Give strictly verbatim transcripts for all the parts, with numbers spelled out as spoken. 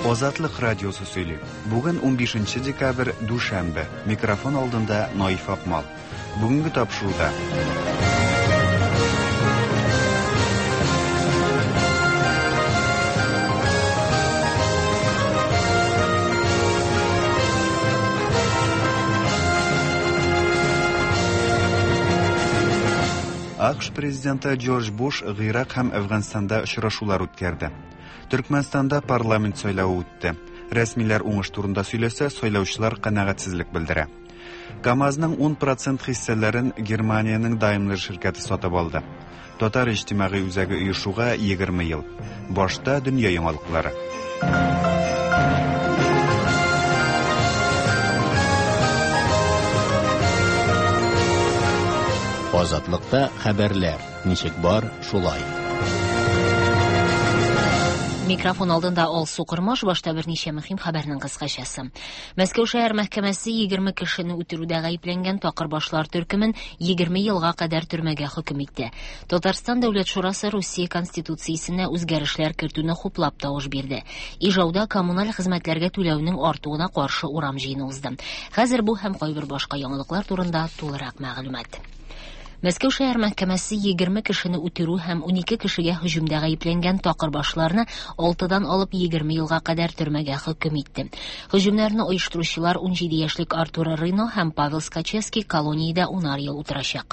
Ozatlık Radyosu söylüyor. Bugün on beşinchi dekabr Duşanbe. Mikrofon aldığında Naif Akmal. Bugünkü tapşırıda AQSh prezidenti George Bush Irak hem Afganistan'da uçrashuvlar o'tkazdi. Türkmenistan'da parlament saylovi o'tdi. Rasmiylar o'ng'ish turida söylese, saylovchilar qanoatsizlik bildirdi. Kamazning o'n prosent hissalarini Germaniyaning Daimler şirkati sotib oldi. Tatar ijtimoiy o'zagi uyushuga yigirma yil. Boshda dunyo yangilikları. Ozatlıkta haberler. Nişik бар, шулай. Mikrofon алдында Алсу Кырмаш, башта берничә мөһим хәбәрнең кыскачасы. Мәскәү шәһәр мәхкәмәсе егерме кешене үтерүдә гаепләнгән такырбашлар төркемен егерме елга кадәр төрмәгә хөкем итте. Татарстан Дәүләт шурасы Русия конституциясенә үзгәрешләр кертүне хуплап тавыш бирде. Ижауда коммуналь хезмәтләргә түләүнең артуына каршы урам җыены узды. Хәзер бу һәм кайбер башка яңалыклар турында тулырак мәгълүмат. Мәскәү шәһәр мәхкәмәсе егерме кешене үтерү һәм унике кешегә һөҗүмдә гаепләнгән такырбашларны алтыдан алып егерме елга кадәр төрмәгә хөкем итте. Һөҗүмнәрне оештыручылар ун җиде яшьлек Артур Рыно һәм Павел Скачевский колониядә унар ел утырачак.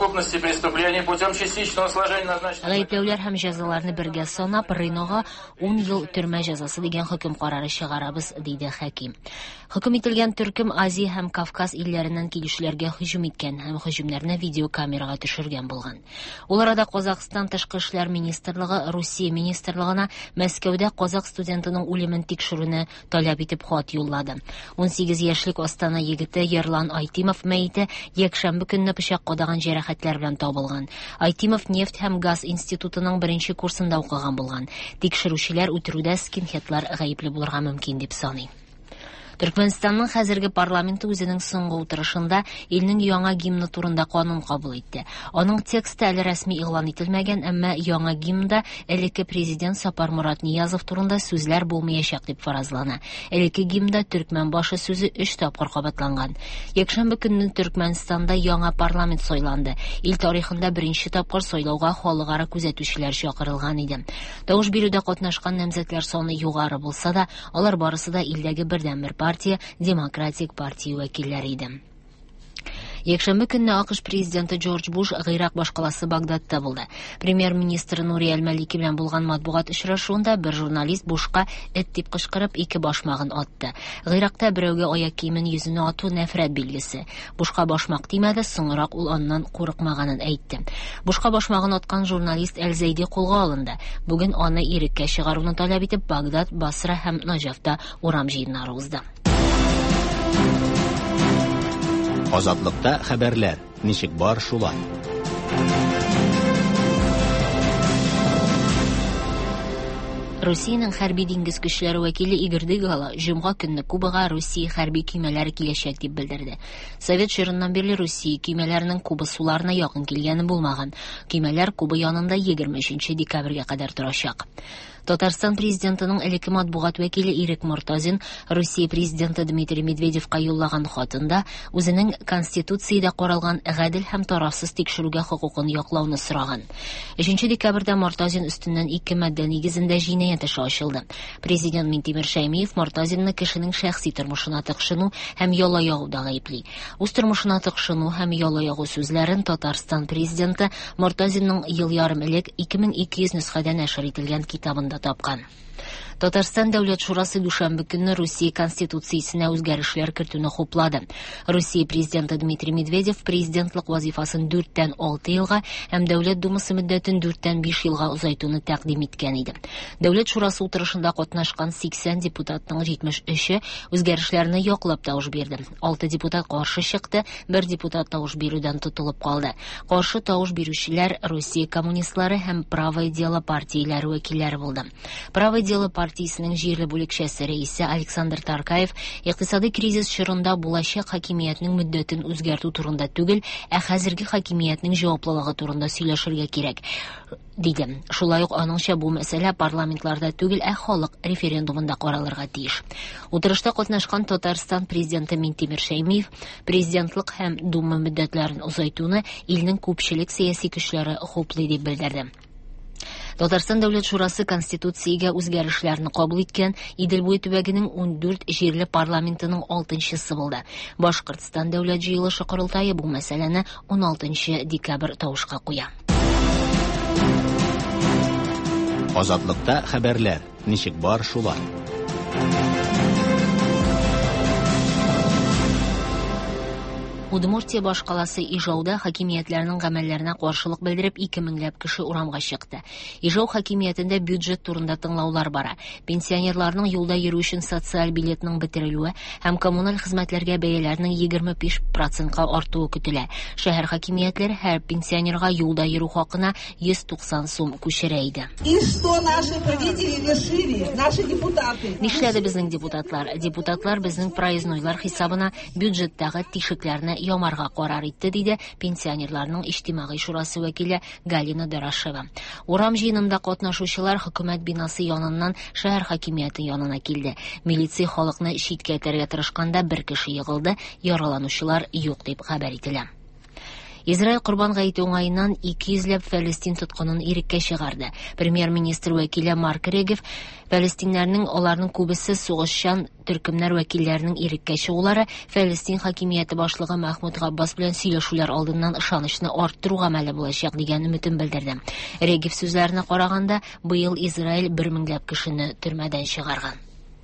Гаепләүләр һәм җәзаларны бергә санап, Рынога ун ел төрмә җәзасы дигән хөкем карары чыгарабыз, диде хаким. Хөкем ителгән төркем Азия һәм Кавказ илләреннән килүчеләргә һөҗүм иткән һәм һөҗүмнәрне видео камерага төшергән булган. Ул арада Казакстан Тышкы эшләр министрлыгы Русия министрлыгына Мәскәүдә казак студентының үлемен тикшерүне таләп итеп хат юллады. ун сигез яшьлек Астана егете Ерлан Айтимов мәете якшәмбе көнне пычак кадаган җәрәхәтләр белән табылган. Айтимов нефть һәм газ институтының беренче курсында укыган булган. Тикшерүчеләр үтерүдә скинхетлар гаепле булырга мөмкин дип саный. Түркменстанның хәзерге парламенты үзенең соңгы утырышында илнең яңа гимны турында канун кабул итте. Аның тексты әле рәсми игълан ителмәгән, әмма яңа гимнда элекке президент Сапар Мурат Ниязов турында сүзләр булмаячак дип фаразлана. Элекке гимнда төркмән башы сүзе өч тапкыр кабатланган. Якшәмбе көнне Түркменстанда яңа парламент сайланды. Ил тарихында беренче тапкыр сайлауга халыкара күзәтүчеләр чакырылган иде. Тавыш бирүдә катнашкан намзәтләр саны югары булса да, алар барысы да илдәге бердәнбер партия, Демократик партия вәкилләре иде. Якшәмбе көнне АКШ президенты Джордж Буш Ирак башкаласы Багдадта булды. Премьер-министр Нури Әл-Малики белән булган матбугат очрашуында бер журналист Бушка эт дип кычкырып ике башмагын атты. Иракта берәүгә аяк киемен йөзенә ату нәфрәт билгесе. Бушка башмак тимәде, соңрак ул аннан курыкмаганын әйтте. Бушка башмагын аткан журналист Әл-Зайди кулга алынды. Бүген аны иреккә чыгаруны таләп итеп Багдад, Басра һәм Наҗафта урам җыеннары узды. Азатлыкта хәбәрләр. Ничек бар, шулай. Русиянең хәрби диңгез көчләре вәкиле Игорь Дыгало җомга көнне Кубага Русия хәрби көймәләре киләчәк дип белдерде. Совет чорыннан бирле Русия көймәләренең Куба суларына якын килгәне булмаган. Көймәләр Куба янында егерме өченче декабрьгә кадәр торачак. Татарстан президентының элекке матбугат вәкиле Ирек Мортазин Русия президенты Дмитрий Медведевка юллаган хатында үзенең конституциядә каралган гадел һәм тарафсыз тикшерүгә хокукын яклауны сораган. өченче декабрьдә Мортазин өстеннән ике мадда нигезендә җинаять эше ачылды. Президент Минтимер Шәймиев Мортазинны кешенең шәхси тормышына тыкшыну һәм яла ягуда гаепли. Үз тормышына тыкшыну һәм яла ягу сүзләрен Татарстан президенты Мортазинның ел ярым элек ике мең ике йөз нөсхәдә нәшер ителгән китабында тапкан. Татарстан Дәүләт шурасы дүшәмбе көнне Русия конституциясенә үзгәрешләр кертүне хуплады. Русия президенты Дмитрий Медведев президентлык вазифасын дүрттән алты елга һәм Дәүләт думасы мөддәтен дүрттән биш елга узайтуны тәкъдим иткән иде. Дәүләт шурасы утырышында катнашкан сиксән депутатның җитмеш өче үзгәрешләрне яклап тавыш бирде. алты депутат каршы чыкты, бер депутат тавыш бирүдән тотылып калды. Каршы тавыш бирүчеләр Русия коммунистлары һәм Правое дело партияләре вәкилләре булды. Правое дело партиясенең җирле бүлекчәсе рәисе Александр Таркаев икътисади кризис чорында булачак хакимиятның мөддәтен үзгәртү турында түгел, ә хәзерге хакимиятның җаваплылыгы турында сөйләшергә кирәк, диде. Шулай ук аныңча бу мәсьәлә парламентларда түгел, ә халык референдумында каралырга тиеш. Утырышта катнашкан Татарстан президенты Минтимер Шәймиев президентлык һәм дума мөддәтләрен узайтуны илнең күпчелек сәяси көчләре хуплый дип белдерде. Татарстан Дәүләт Шурасы Конституциягә үзгәрешләрне кабул иткән, Идел буе төбәгенең ундүрт җирле парламентының алтынчысы булды. Башкортстан Дәүләт җыелышы корылтае бу мәсьәләне он алтынчы декабрь тавышка куя. Азатлыкта хәбәрләр. Ничек бар шулай. Удмуртия башкаласы Ижауда хакимиятләрнең гамәлләренә каршылык белдереп ике меңләп кеше урамга чыкты. Ижау хакимиятендә бюджет турында тыңлаулар бара. Пенсионерларның юлда йөрү өчен социаль билетның бетерелүе һәм коммуналь хезмәтләргә бәяләрнең егерме биш процентка артуы көтелә. Шәһәр хакимиятләре һәр пенсионерга юлда йөрү хакына йөз туксан сум күчерә иде. Нишләде безнең депутатлар? Депутатлар безнең проезднойлар хисабына бюджеттагы тишекләрне ямарга карар итте, диде пенсионерларның иҗтимагый шурасы вәкиле Галина Дарашева. Урам җыенында катнашучылар хөкүмәт бинасы яныннан шәһәр хакимияте янына килде. Милиция халыкны читкә этәргә тырышканда бер кеше егылды, яраланучылар юк дип хәбәр ителә. Израиль Курбан гаете уңаеннан ике йөзләп Фәлестин тоткынын иреккә чыгарды. Премьер-министр вәкиле Марк Регев Фәлестиннәрнең аларның күбесе сугышчан төркемнәр вәкилләренең иреккә чыгулары Фәлестин хакимияте башлыгы Мәхмүд Габбас белән сөйләшүләр алдыннан ышанычны арттыруга мәле булачак дигән өметен белдерде. Регев сүзләренә караганда, быел Израиль бер меңләп кешене төрмәдән чыгарган.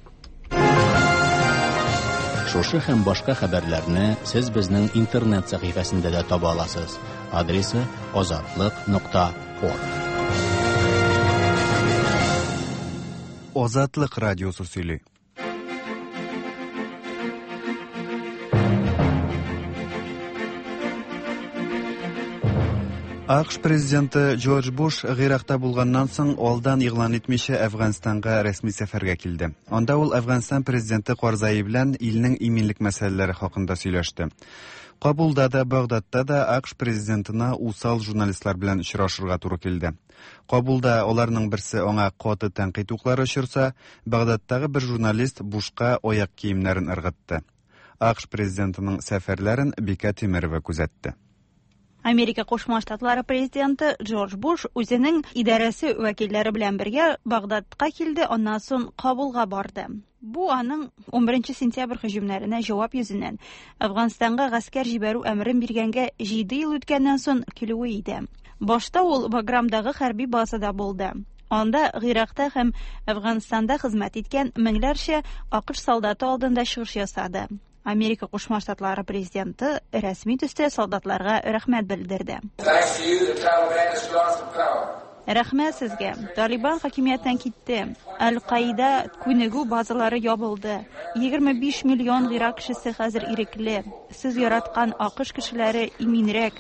Шушы һәм башка хәбәрләрне сез безнең интернет сәхифәсендә дә таба аласыз. Адресы азатлык нокта орг. Азатлык радиосы сөйли. АКШ президенты Джордж Буш Гыйракта булганнан соң алдан игълан итмичә Әфганстанга рәсми сәфәргә килде. Анда ул Әфганстан президенты Карзаи белән илнең иминлек мәсьәләләре хакында сөйләште. Кабулда да, Багдадта да АКШ президентына усал журналистлар белән очрашырга туры килде. Кабулда аларның берсе аңа каты тәнкыйть уклары очырса, Багдадтагы бер журналист Бушка аяк киемнәрен ыргытты. АКШ президентының сәфәрләрен Бика Тимерова күзәтте. Америка Кушма Штатлары президенты Джордж Буш үзенең идарәсе вәкилләре белән бергә Багдадка килде, аннан соң Кабулга барды. Бу аның он беренче сентябрь һөҗүмнәренә җавап йөзеннән Әфганстанга гаскәр җибәрү әмерен биргәнгә җиде ел үткәннән соң килүе иде. Башта ул Баграмдагы хәрби базада булды. Анда Гыйракта һәм Әфганстанда хезмәт иткән меңләрчә АКШ солдаты алдында чыгыш ясады. Америка Кушма Штатлары президенты рәсми төстә солдатларга рәхмәт белдерде. Рәхмәт сезгә. Талибан хакимияттән китте. Аль-Каида күнегү базалары ябылды. егерме биш миллион Гыйрак кешесе хәзер ирекле. Сез яраткан АКШ кешеләре иминрәк.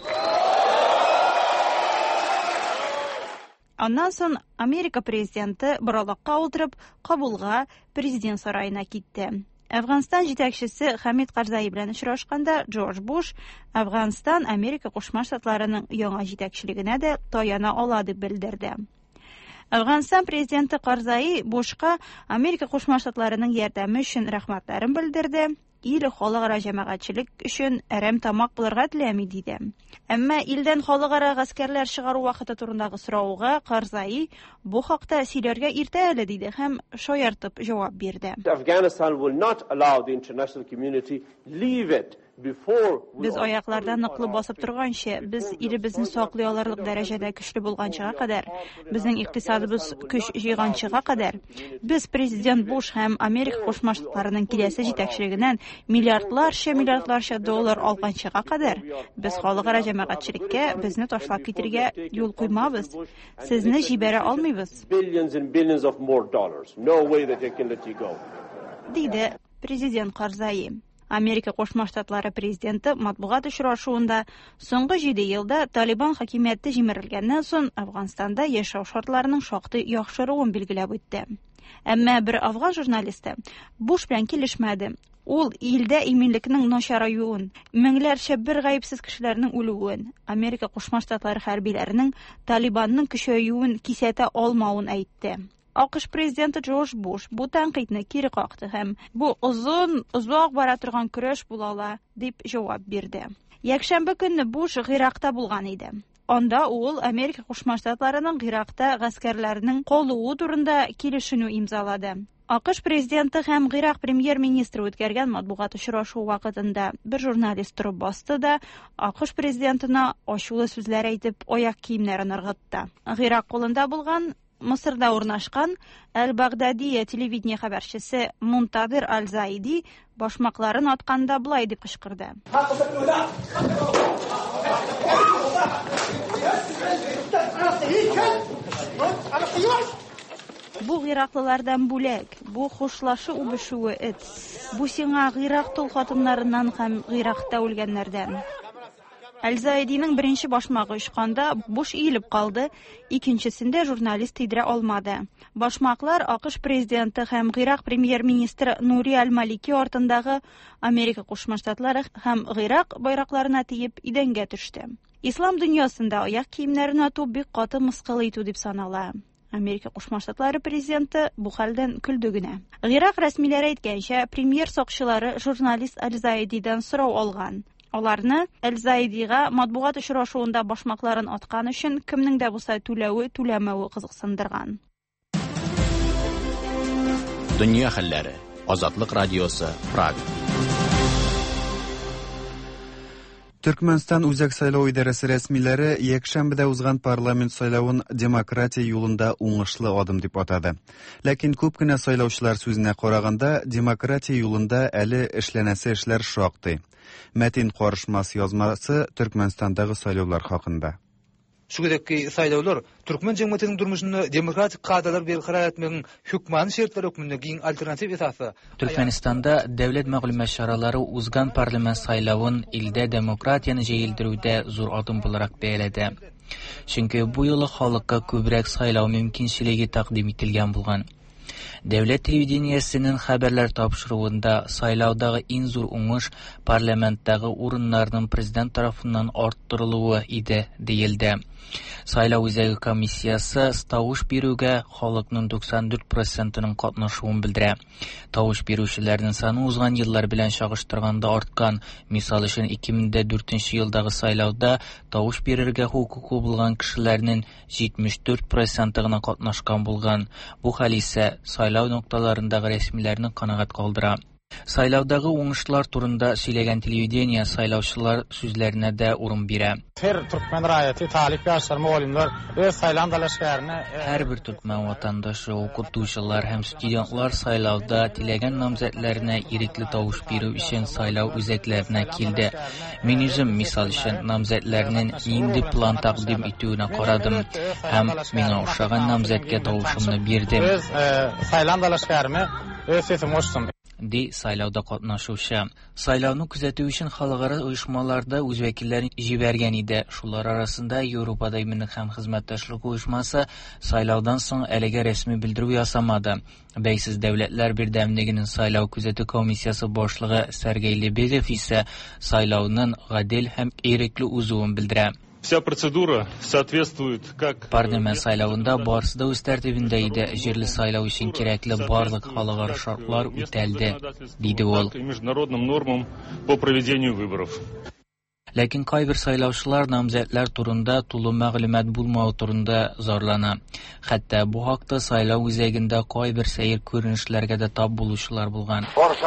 Аннан соң Америка президенты боралакка утырып Кабулга президент сараена китте. Әфганстан җитәкчесе Хамид Карзаи белән очрашканда Джордж Буш Әфганстан Америка Кушма Штатларының яңа җитәкчелегенә дә таяна ала дип белдерде. Әфганстан президенты Карзаи Бушка Америка Кушма Штатларының ярдәме өчен рәхмәтләрен белдерде. Ил халыкара җәмәгатьчелек өчен әрәм тамак булырга теләми диде. Әмма илдән халыкара гаскәрләр чыгару вакыты турындагы сорауга Карзаи бу хакта сөйләргә иртә әле диде һәм шаяртып җавап бирде. Afghanistan will not allow the international community leave it Без аяклардан ныклы басып торганчы, без илебезне саклый алырлык дәрәҗәдә көчле булганчыга кадәр, безнең икътисадыбыз көч җыйганчыга кадәр, без президент Буш һәм Америка Кушма Штатларының киләсе җитәкчелегеннән миллиардларча миллиардларча доллар алганчыга кадәр, без халыкара җәмәгатьчелеккә безне ташлап китәргә юл куймабыз. Сезне җибәрә алмыйбыз. Диде президент Карзаи. Америка Кушма Штатлары президенты матбугат очрашуында соңгы җиде елда Талибан хакимияте җимерелгәннән соң Әфганстанда яшәү шартларының шактый яхшыруын билгеләп үтте. Әмма бер афган журналисты Буш белән килешмәде. Ул илдә иминлекнең начараюын, меңләрчә бер гаепсез кешеләрнең үлүен, Америка Кушма Штатлары хәрбиләренең Талибанның көчәюен кисәтә алмавын әйтте. АКШ президенты Джордж Буш бу тәнкыйтьне кире какты һәм бу озын, озак бара торган көрәш була ала дип җавап бирде. Якшәмбе көнне Буш Гыйракта булган иде. Анда ул Америка Кушма Штатларының Гыйракта гаскәрләренең калуы турында килешүне имзалады. АКШ президенты һәм Гыйрак премьер-министры үткәргән матбугат очрашу вакытында бер журналист торып басты да АКШ президентына ачулы сүзләр әйтеп аяк киемнәрен ыргытты. Гыйрак кулында булган Мисырда урнашкан Әл-Багдадия телевидение хәбәрчесе Мунтадир Аль-Заиди башмакларын атканда булай дип кычкырды. Бу гыйраклылардан бүләк, бу хушлашу үбешүе эт. Бу сиңа Гыйрак тол хатыннарыннан һәм Гыйракта үлгәннәрдән. Аль-Заидиның беренче башмагы очканда Буш иелеп калды, икенчесендә журналист тидерә алмады. Башмаклар АКШ президенты һәм Гыйрак премьер-министры Нури Аль-Малики артындагы Америка Кушма Штатлары һәм Гыйрак байракларына тиеп идәнгә төште. Ислам дөньясында аяк киемнәрен ату бик каты мыскыл итү дип санала. Америка Кушма Штатлары президенты бу хәлдән көлде генә. Гыйрак рәсмиләре әйткәнчә, премьер сакчылары журналист Аль-Заидидан сорау алган. Аларны Аль-Заидига матбугат очрашуында башмакларын аткан өчен кемнең дә булса түләве, түләмәве кызыксындырган. Дөнья хәлләре. Азатлык радиосы, Прага. Түркменстан үзәк сайлау идарәсе рәсмиләре якшәмбедә узган парламент сайлавын демократия юлында уңышлы адым дип атады. Ләкин күп кенә сайлаучылар сүзенә караганда, демократия юлында әле эшләнәсе эшләр шактый. Мәтин Карышмас язмасы Түркменстандагы сайлаулар хакында. Şugadaki saylavlar Türkmen cemiyetinin durmuşunu demokratik kadalar berqarar etmenin hükmanı şertler hükmünde giyin alternatif esası. Türkmenistanda devlet мәгълүмат şaralары uzgan parlament saylavın ildə demokratiyani jeyildirüdə zor adım bularak bəyələdi. Çünki bu yılı halkka köbrək saylav mümkinçiligi taqdim etilgan bulgan. Devlet televideniyesinin haberler tapşırığında saylavdağı en zor uңuş parlamentdagi urunlarının prezident tarafından arttırılığı idi deyildi. Saylav üzəgi komissiyası tavuş berүүгә халыкның doksan dört prosentinin qatnaşуын bildirә. Tavuş berүүчеләрнең саны узган еллар белән чагыштырганда арткан. Мисал өчен ике мең дүртенче елдагы сайлауда тавыш берергә хукукы булган кешеләрнең җитмеш дүрт проценты гына катнашкан булган. Бу хәл исә сайлау нокталарындагы рәсмиләрне канагать калдыра. Сайлаудагы уңышлар турында сөйләгән телевидение сайлаучылар сүзләренә дә урын бирә. Һәрбер төркмән ватандашы, укытучылар һәм студентлар сайлауда теләгән намзәтләренә ирекле тавыш бирү өчен сайлау үзәкләренә килде. Мин үзем мисал өчен намзәтләрнең нинди план тәкъдим итүенә карадым һәм миңа ошаган намзәткә тавышымны бирдем. Ди сайлауда катнашучы. Сайлауны күзәтү өчен халыкара оешмаларда үз вәкилләрен җибәргән иде. Шулар арасында Европада иминлек һәм хезмәттәшлек оешмасы сайлаудан соң әлегә рәсми белдерү ясамады. Бәйсез дәүләтләр бердәмлегенең сайлау күзәтү комиссиясы башлыгы Сергей Лебедев исә сайлауның гадел һәм ирекле узуын белдерә. Вся процедура соответствует как Парламент сайлавында барысы да үз тәртибендә иде. Җирле сайлау өчен кирәкле барлык халыкара шартлар үтәлде, диде ул. Международным нормам по проведению выборов. Ләкин кайбер сайлаучылар намзәтләр турында тулы мәгълүмат булмау турында зарлана. Хәтта бу хакта сайлау үзәгендә кайбер сәер күренешләргә дә тап булучылар булган.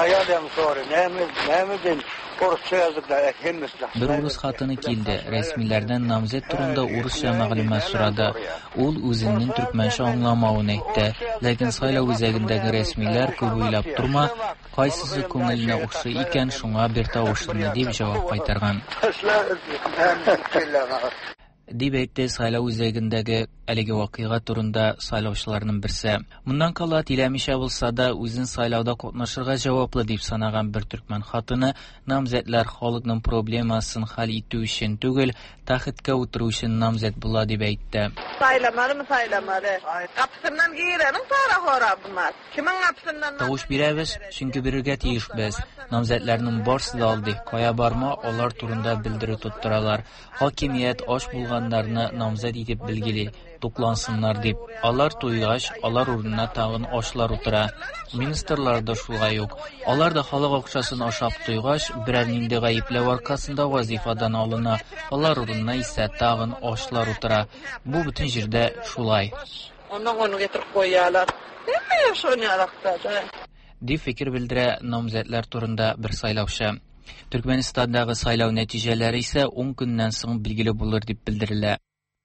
Бер урыс хатыны килде. Рәсмиләрдән намзәт турында урысча мәгълүмат сорады. Ул үзенең төркмәнчә аңламавын әйтте. Ләкин сайлау үзәгендәге рәсмиләр күп уйлап турма, кайсысы күңеленә ошый икән, шуңа бер тавышны дип җавап кайтарган. Дип әйтте сайлау үзәгендәге әлеге вакыйга турында сайлаучыларның берсе. Моннан кала тиләмичә булса да үзен сайлауда катнашырга җаваплы дип санаган бер төркмән хатыны намзәтләр халыкның проблемасын хәл итү өчен түгел, тәхеткә утыру өчен намзәт була дип әйтте. Saylamary mı saylamary? Kapısından girenin sonra horabmaz. Kimin kapısından? Тавыш бирәбез, чөнки бирергә тиешбез. Намзәтләрнең барсы да алды. Кая барма, алар турында белдерү тоттыралар. Хакимият аш булганнарны намзәт итеп белгили, туклансыннар дип. Алар туйгач, алар урынына тагын ашлар утыра. Министрлар да шулай ук. Алар да халык акчасын ашап туйгач, берәр нинди гаепләү аркасында вазифадан алына. Алар урынына исә тагын ашлар утыра. Бу бүтән җирдә шулай. Ondan onu getirip koyarlar. Hemen yaşanyarakta. Дип фикер белдерә намзәтләр турында бер сайлаучы. Төркмәнстандагы сайлау нәтиҗәләре исә ун көннән соң билгеле булыр дип белдерелә.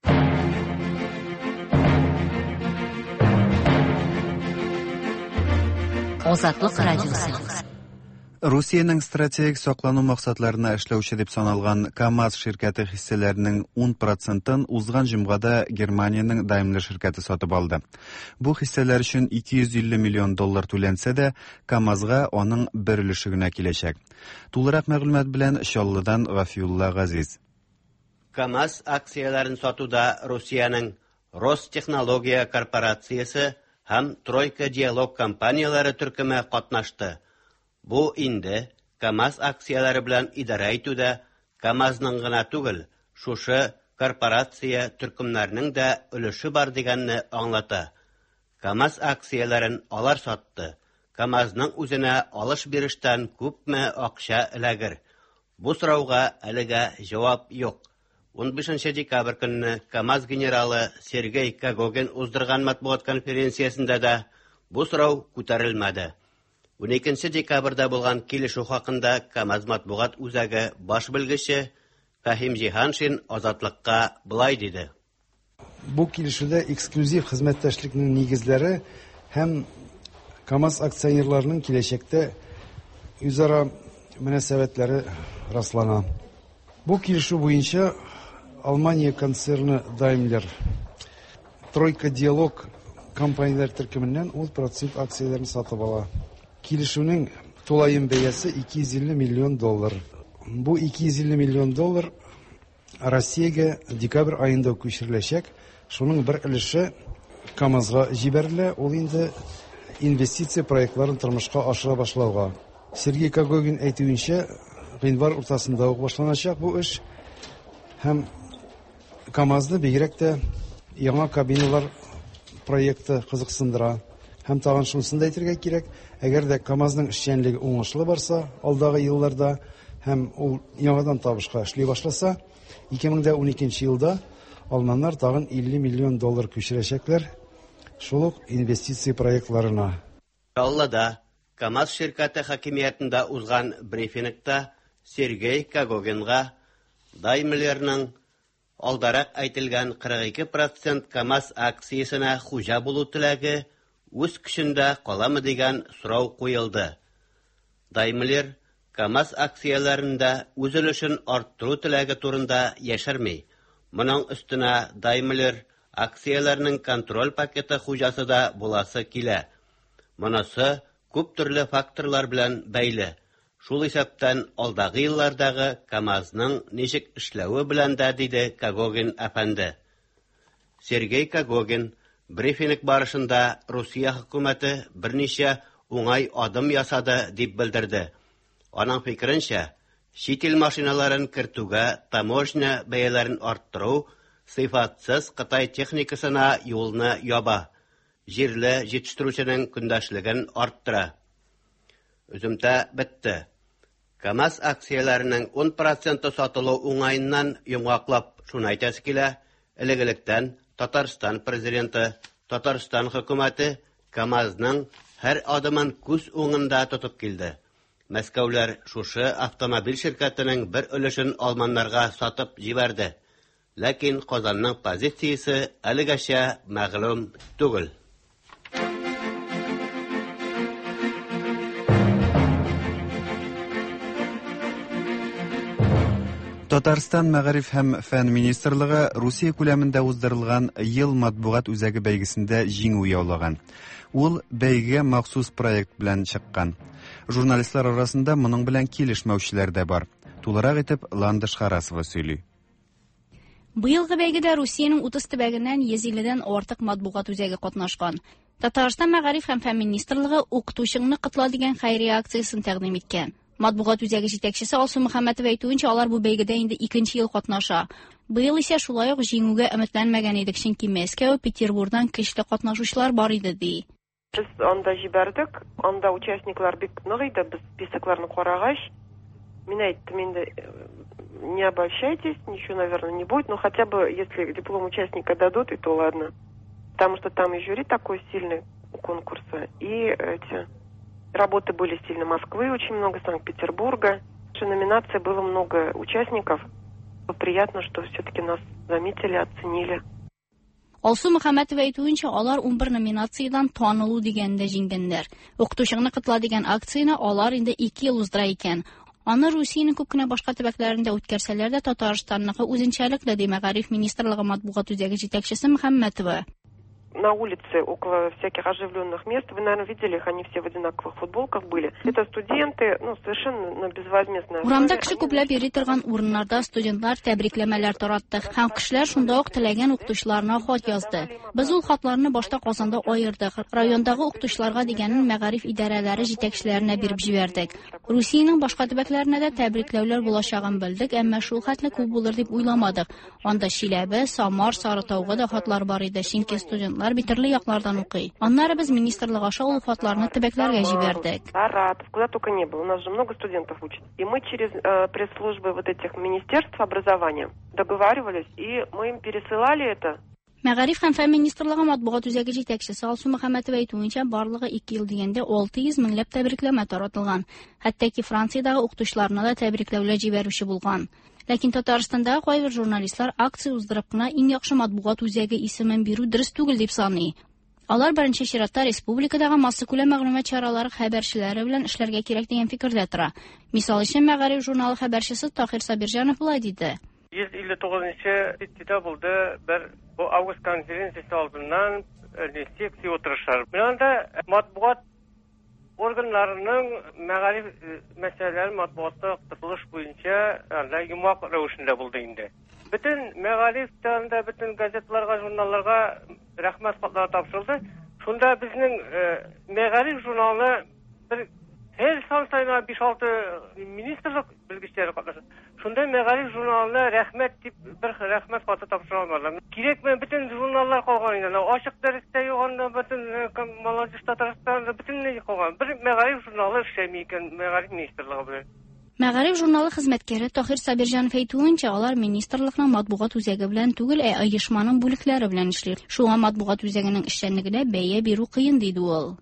Азатлык радиосы. Русиянең стратегик саклану максатларына эшләүче дип саналган КАМАЗ ширкәте хиссәләренең ун процентын узган җомгада Германиянең Daimler ширкәте сатып алды. Бу хиссәләр өчен ике йөз илле миллион доллар түләнсә дә, КАМАЗга аның бер өлеше генә киләчәк. Тулырак мәгълүмат белән Чаллыдан Гафиулла Газиз. КАМАЗ акцияларын сатуда Русиянең Ростехнология корпорациясе һәм Тройка диалог компаниялары төркеме катнашты. Бу инде КАМАЗ акциялары белән идарә итүдә КАМАЗның гына түгел, шушы корпорация төркемнәрнең дә өлеше бар дигәнне аңлата. КАМАЗ акцияларын алар сатты. КАМАЗның үзенә алыш-бирештән күпме акча эләгер? Бу сорауга әлегә җавап юк. ун бишенче декабрь көнне КАМАЗ генералы Сергей Кагогин уздырган матбугат конференциясендә дә бу сорау күтәрелмәде. ун икенче декабрьдә булган килешү хакында КАМАЗ матбугат үзәге баш белгече Фәһим Җиһаншин Азатлыкка булай диде. Бу килешүдә эксклюзив хезмәттәшлекнең нигезләре һәм КАМАЗ акционерларының киләчәктә үзара мөнәсәбәтләре раслана. Бу килешү буенча Алмания концерны Daimler Тройка диалог компанияләр төркеменнән ун процент акцияләрен сатып ала. Килешүнең тулаем бәясе ике йөз илле миллион доллар. Бу ике йөз илле миллион доллар Россиягә декабрь аенда күчереләчәк. Шуның бер өлеше КАМАЗга җибәрелә, ул инде инвестиция проектларын тормышка ашыра башлауга. Сергей Кагогин әйтүенчә, гыйнвар уртасында ук башланачак бу эш һәм КАМАЗны бигрәк тә яңа кабиналар проекты кызыксындыра. Һәм тагын шунысын да әйтергә кирәк, әгәр дә КАМАЗның эшчәнлеге уңышлы барса, алдагы елларда һәм ул яңадан табышка эшли башласа, ике мең ун икенче елда алманнар тагын илле миллион доллар күчерәчәкләр шул ук инвестиция проектларына. Чаллыда КАМАЗ ширкәте хакимиятында узган брифингта Сергей Кагогинга Daimlerның алдарак әйтелгән кырык ике процент КАМАЗ акциясенә хуҗа булу теләге үз көчендә каламы дигән сорау куелды. Daimler КАМАЗ акцияләрендә үз өлешен арттыру теләге турында яшерми. Моның өстенә Daimler акцияләрнең контроль пакеты хуҗасы да буласы килә. Монысы күп төрле факторлар белән бәйле. Шул исәптән алдагы еллардагы КАМАЗның ничек эшләве белән дә диде Кагогин әфәнде. Сергей Кагогин брифинг барышында Русия хөкүмәте берничә уңай адым ясады дип белдерде. Аның фикеренчә, чит ил машиналарын кертүгә таможня бәяләрен арттыру сыйфатсыз Кытай техникасына юлны яба. Җирле җитештерүченең көндәшлеген арттыра. Үземтә бетте. КАМАЗ акцияләренең ун проценты сатылу уңайыннан йомгаклап шуны әйтәсе килә, элегелектән Татарстан президенты, Татарстан хөкүмәте КАМАЗның һәр адымын күз уңында тотып килде. Мәскәүләр шушы автомобиль ширкәтенең бер өлешен алманнарга сатып җибәрде. Ләкин Казанның позициясе әлегәчә мәгълүм түгел. Татарстан мәгариф һәм фән министрлыгы Русия күләмендә уздырылган ел матбугат үзәге бәйгесендә җиңү яулаган. Ул бәйгегә махсус проект белән чыккан. Журналистлар арасында моның белән килешмәүчеләр дә бар. Тулырак итеп Ландыш Харасова сөйли. Быелгы бәйгедә Русиянең утыз төбәгеннән йөз илледән артык матбугат үзәге катнашкан. Татарстан мәгариф һәм фән министрлыгы укытучыңны котла дигән хәйрия акциясын тәкъдим иткән. Матбугат үзәге җитәкчесе Алсу Мөхәммәтов әйтүенчә, алар бу бәйгедә инде икенче ел катнаша. Быел исә шулай ук җиңүгә өметләнмәгән идек, чөнки Мәскәү, Петербургдан көчле катнашучылар бар иде, ди. Без анда җибәрдек, анда участниклар бик нык иде, без списокларны карагач, мин әйттем инде, не обольщайтесь, ничего, наверное, не будет, но хотя бы, если диплом участника дадут, и то ладно. Потому что там и жюри такой сильный у конкурса, и эти работы были сильно Москвы, очень много Санкт-Петербурга. В номинации было много участников. Приятно, что все-таки нас заметили, оценили. Алсу Мөхәммәтов әйтүенчә, алар ун бер номинациядән танылу дигәндә җиңгәннәр. Укытучыңны котла дигән акцияны алар инде ике ел уздыра икән. Аны Русиянең күп кенә башка төбәкләрендә үткәрсәләр дә, Татарстанныкы үзенчәлекле, ди мәгариф министрлыгы матбугат үзәге җитәкчесе Мөхәммәтова. На улице, около всяких оживленных мест, вы, наверное, видели их, они все в одинаковых футболках были. Это студенты, ну, совершенно безвозмездно. Урамда кеше күпләп йөри торган урыннарда студентлар тәбрикләмәләр таратты. Һәм кешеләр шунда ук теләгән укытучыларына хат язды. Без ул хатларны башта Казанда аердык. Райондагы укытучыларга дигәнен мәгариф идарәләре җитәкчеләренә биреп җибәрдек. Русиянең башка төбәкләренә дә тәбрикләүләр булачагын белдек, әмма шул хәтле күп булыр дип уйламадык. Анда Чиләбе, Самар, Сарытауга да хатлар бар иде, чөнки студентлар битерле яклардан укый. Аннары без министрлык аша ул хатларны төбәкләргә җибәрдек. Саратов, куда только не было. У нас же много студентов учат. И мы через э, пресс-службы вот этих министерств образования договаривались, и мы им пересылали это. Мәгариф һәм фән министрлыгы матбугат үзәге җитәкчесе Алсу Мөхәммәтова әйтүенчә, барлыгы ике ел дигәндә алты йөз меңләп тәбрикләмә таратылган. Хәтта ки Франциядагы укытучыларны да тәбрикләүләр җибәрүче булган. Ләкин Татарстандагы кайбер журналистлар акция уздырып кына иң яхшы матбугат үзәге исемен бирү дөрес түгел дип саный. Алар беренче чиратта республикадагы масса күләм мәгълүмат чаралары хәбәрчеләре белән эшләргә кирәк дигән фикердә тора. Мисал өчен, мәгариф журналы хәбәрчесе Тахир Сабирҗанов булай диде. йөз илле тугызынчы биттә булды бер бу август конференциясе алдыннан секция утырышлар. Менә матбугат органнарының мәгариф мәсьәләләре матбугатта тотылыш буенча анда йомак рәвешендә булды инде. Бөтен мәгарифтән дә бөтен газетларга, журналларга рәхмәт хатлары тапшырылды. Шунда безнең мәгариф журналы бер һәр сан сайына биш-алты министрлык белгечләре катнаша. Шунда мәгариф журналына рәхмәт дип бер рәхмәт хаты тапшыра алмадылар. Кирәкме бөтен журналлар калган инде. Ачык дәрестә юганда бөтен молодежь Татарстанда бөтенләй калган. Бер мәгариф журналы эшләми икән мәгариф министрлыгы белән. Мәгариф журналы хезмәткәре Тахир Сабирҗанов әйтүенчә, алар министрлыкның матбугат үзәге белән түгел, ә оешманың бүлекләре белән эшли. Шуңа матбугат үзәгенең эшчәнлегенә бәя бирү кыен, диде ул.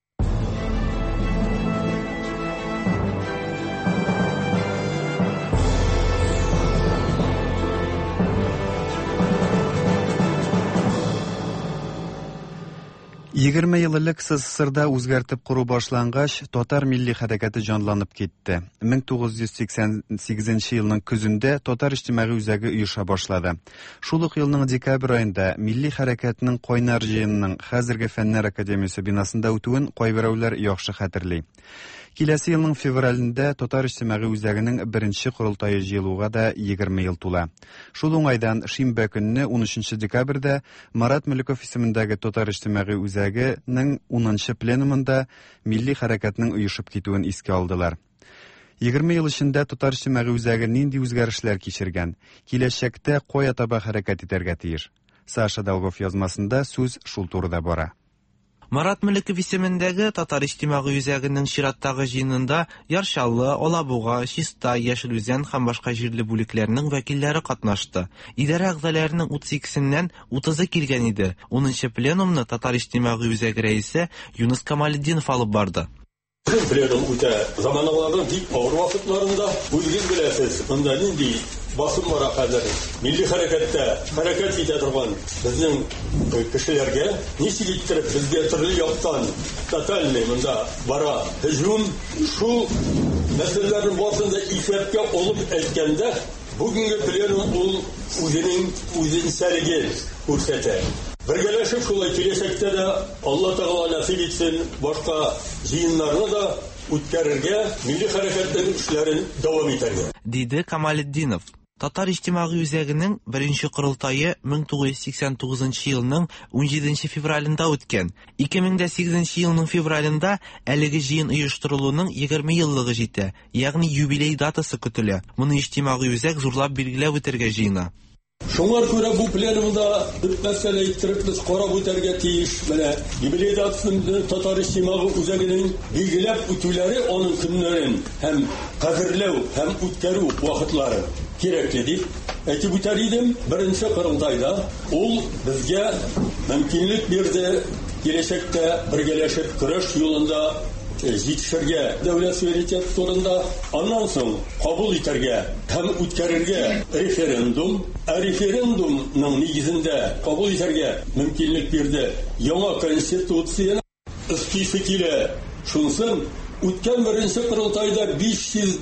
егерме ел элек СССРда үзгәртеп кору башлангач, татар милли хәрәкәте җанланып китте. мең тугыз йөз сиксән сигезенче елның көзендә татар иҗтимагый үзәге оеша башлады. Шул ук елның декабрь аенда милли хәрәкәтнең кайнар җыенының хәзерге Фәннәр академиясе бинасында үтүен кайберәүләр яхшы хәтерли. Киләсе елның февралендә татар иҗтимагый үзәгенең беренче корылтае җыелуга да егерме ел тула. Шул уңайдан шимбә көнне унөченче декабрьдә Марат Мөлеков исемендәге татар иҗтимагый үзәгенең унынчы пленумында милли хәрәкәтнең оешып китүен искә алдылар. егерме ел эчендә татар иҗтимагый үзәге нинди үзгәрешләр кичергән, киләчәктә кая таба хәрәкәт итәргә тиеш? Саша Долгов язмасында сүз шул турыда бара. Марат Мөлеков исемендәге татар иҗтимагый үзәгенең чираттагы җыенында Яршаллы, Алабуга, Чиста, Яшелүзән һәм башка җирле бүлекләрнең вәкилләре катнашты. Идарә әгъзаләренең утыз икесеннән утызы килгән иде. унынчы пленумны татар иҗтимагый үзәге рәисе Юнус Камалетдинов алып барды. Bizim plenum үтә заманаларның бик авыр вакытларында үзегез беләсез, монда нинди басым бар хәзер. Милли хәрәкәттә хәрәкәт итә торган безнең кешеләргә ничек иттереп безгә төрле яктан тотальный монда бара һөҗүм, шул мәсьәләләрнең барысын да исәпкә алып әйткәндә Бүгінгі пленум ул үзенең үзенчәлеген күрсәтә. Бергәләшеп шулай киләчәктә дә Алла Тәгалә насыйп итсен, башка җыеннарны да үткәрергә, милли хәрәкәттәге эшләрен дәвам итәргә. Диде Камалетдинов. Татар иҗтимагый үзәгенең беренче корылтайы мең тугыз йөз сиксән тугызынчы елның унҗиденче февралендә үткән. ике мең сигезенче елның февралендә әлеге җыен оештырылуның егерме еллыгы җитә, ягъни юбилей датасы көтелә. Моны иҗтимагый үзәк зурлап билгеләп үтәргә җыена. Шуңар күрә бу пленумда бер мәсьәлә иттереп без карап үтәргә тиеш. Менә юбилей датасын Татар иҗтимагый үзәгенең билгеләп үтүләре, аның көннәрен һәм кадерләү һәм үткәрү вакытлары кирәкле дип әйтеп үтәр идем. Беренче корылтайда ул безгә мөмкинлек бирде киләчәктә бергәләшеп көрәш юлында җитешергә, дәүләт суверенитеты турында, аннан соң кабул итәргә һәм үткәрергә референдум, ә референдумның нигезендә кабул итәргә мөмкинлек бирде. Яңа конституцияне ыстысы килә. Шунсын, үткән беренче корылтайда биш йөз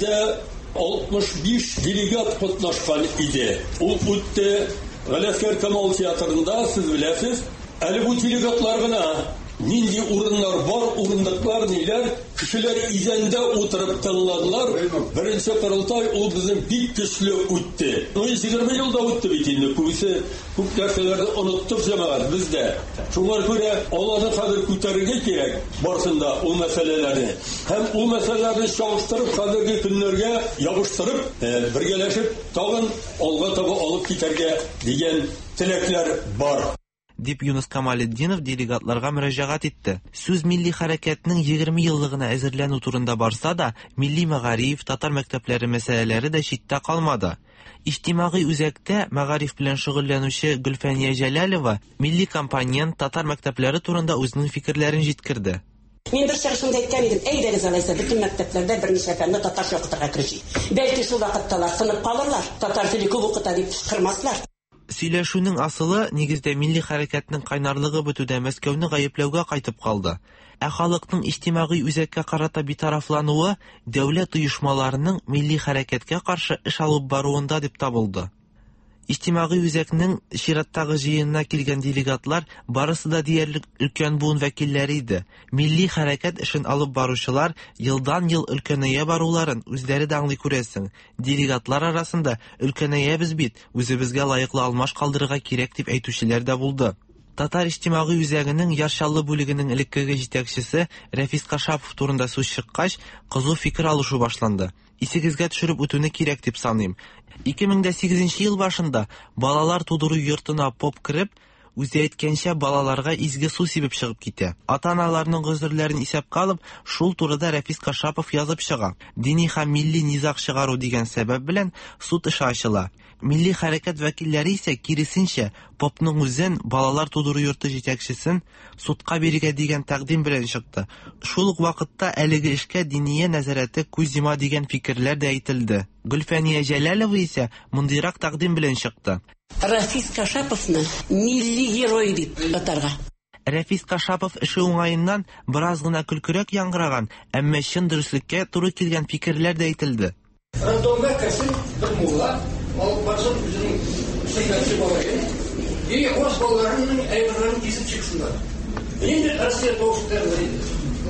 алтмыш биш делегат катнашкан иде. Ул үтте Галәскәр Камал театрында, сез беләсез. Әле бу делегатлар гына нинди урыннар бар, урындыклар ниләр, кешеләр изәндә утырып тыңладылар. Беренче корылтай ул безнең бик көчле үтте. егерме елда үтте бит инде. Күбесе күп нәрсәләрне оныттык җәмәгать бездә. Шуңар күрә аларны хәзер күтәрергә кирәк барсында ул мәсьәләләрне. Һәм ул мәсьәләләрне чагыштырып, хәзерге көннәргә ябыштырып, бергәләшеп тагын алга таба алып китәргә дигән теләкләр бар. Дип Юнус Камалетдинов делегатларга мөрәҗәгать итте. Сүз милли хәрәкәтнең егерме еллыгына әзерләнү турында барса да, милли мәгариф, татар мәктәпләре мәсьәләләре дә читтә калмады. Иҗтимагый үзәктә мәгариф белән шөгыльләнүче Гөлфәния Җәләлова милли компонент татар мәктәпләре турында үзенең фикерләрен җиткерде. Мин бер чыгышымда әйткән идем, әйдәгез алайса бөтен мәктәпләрдә берничә фәнне татарча укытырга керешик. Бәлки шул вакытталар сынып калырлар, татар теле күп укыта дип кырмаслар. Сөйләшүнең асылы нигездә милли хәрәкәтнең кайнарлыгы бетүдә Мәскәүне гаепләүгә кайтып калды. Ә халыкның иҗтимагый үзәккә карата битарафлануы дәүләт оешмаларының милли хәрәкәткә каршы эш алып баруында дип табылды. Иҗтимагый үзәкнең чираттагы җыенына килгән делегатлар барысы да диярлек өлкән буын вәкилләре иде. Милли хәрәкәт эшен алып баручылар елдан-ел өлкәнәя баруларын үзләре дә аңлый күрәсең. Делегатлар арасында өлкәнәябез бит, үзебезгә лаеклы алмаш калдырырга кирәк дип әйтүчеләр дә булды. Татар иҗтимагый үзәгенең Ярчаллы бүлегенең элеккеге җитәкчесе Рәфис Кашапов турында сүз чыккач, кызу фикер алышу башланды. Исегезгә төшереп үтүне кирәк дип саныйм. ике мең сигезенче ел башында балалар тудыру йортына поп кирип, үзе әйткәнчә балаларга изге су сибеп чыгып китә. Ата-аналарның гозерләрен исәпкә алып, шул турыда Рәфис Кашапов язып чыга. Дини һәм милли низак чыгару дигән сәбәп белән суд эше ачыла. Милли хәрәкәт вәкилләре исә киресенчә попның үзен, балалар тудыру йорты җитәкчесен судка бирергә дигән тәкъдим белән чыкты. Шул ук вакытта әлеге эшкә диния нәзарәте күз йома дигән фикерләр дә әйтелде. Гөлфәния Җәләлова исә мондыйрак тәкъдим белән чыкты. Рәфис Кашаповны милли герой дип атарга. Рәфис Кашапов эше уңаеннан бераз гына көлкерәк яңгыраган, әмма чын дөреслеккә туры килгән фикерләр дә әйтелде. Рандомга керсен бер мулла, алып барсын үзенең сәйдәсе балайы. Ди, орыс балаларының әйберләрен кисеп чыксыннар. Нинди Россия тавышлары инде.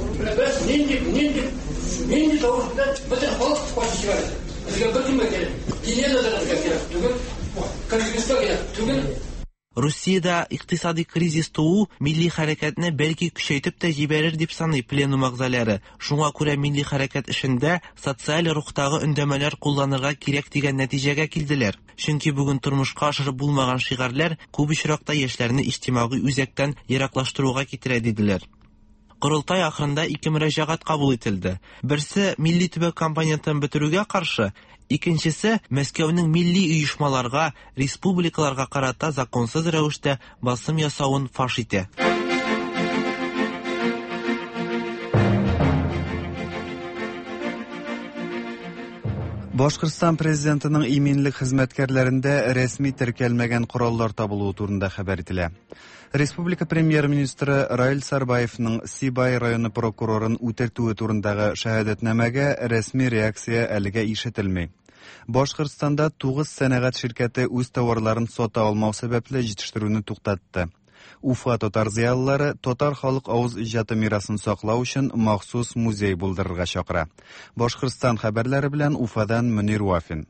Без нинди нинди нинди тавышлар бөтен халык башы чыгар. Безгә бер кемгә кирәк. Диния нәзәрәткә кирәк. Түгел, Кыргызстанга кирәк. Түгел. Русиядә икътисади кризис туу милли хәрәкәтне бәлки көчәйтеп тә җибәрер дип саный пленум әгъзалары. Шуңа күрә милли хәрәкәт эшендә социаль рухтагы өндәмәләр кулланырга кирәк дигән нәтиҗәгә килделәр. Чөнки бүген тормышка ашырып булмаган шигарләр күп очракта яшьләрне иҗтимагый үзәктән ераклаштыруга китерә диделәр. Корылтай ахырында ике мөрәҗәгать кабул ителде. Берсе милли төбәк компонентын бетерүгә каршы, икенчесе Мәскәүнең милли оешмаларга, республикаларга карата законсыз рәвештә басым ясавын фаш итә. Башкортстан президентының иминлек хезмәткәрләрендә рәсми теркәлмәгән кораллар табылуы турында хәбәр ителә. Республика премьер-министры Раил Сарбаевның Сибай районы прокурорын үтертүе турындагы шаһадәтнамәгә рәсми реакция әлегә ишетелми. Башкортстанда тугыз сәнәгать ширкәте үз товарларын сата алмау сәбәпле җитештерүне туктатты. Уфа татар зыялылары татар халык авыз иҗаты мирасын саклау өчен махсус музей булдырырга чакыра. Башкортстан хәбәрләре белән Уфадан Мөнир Вафин.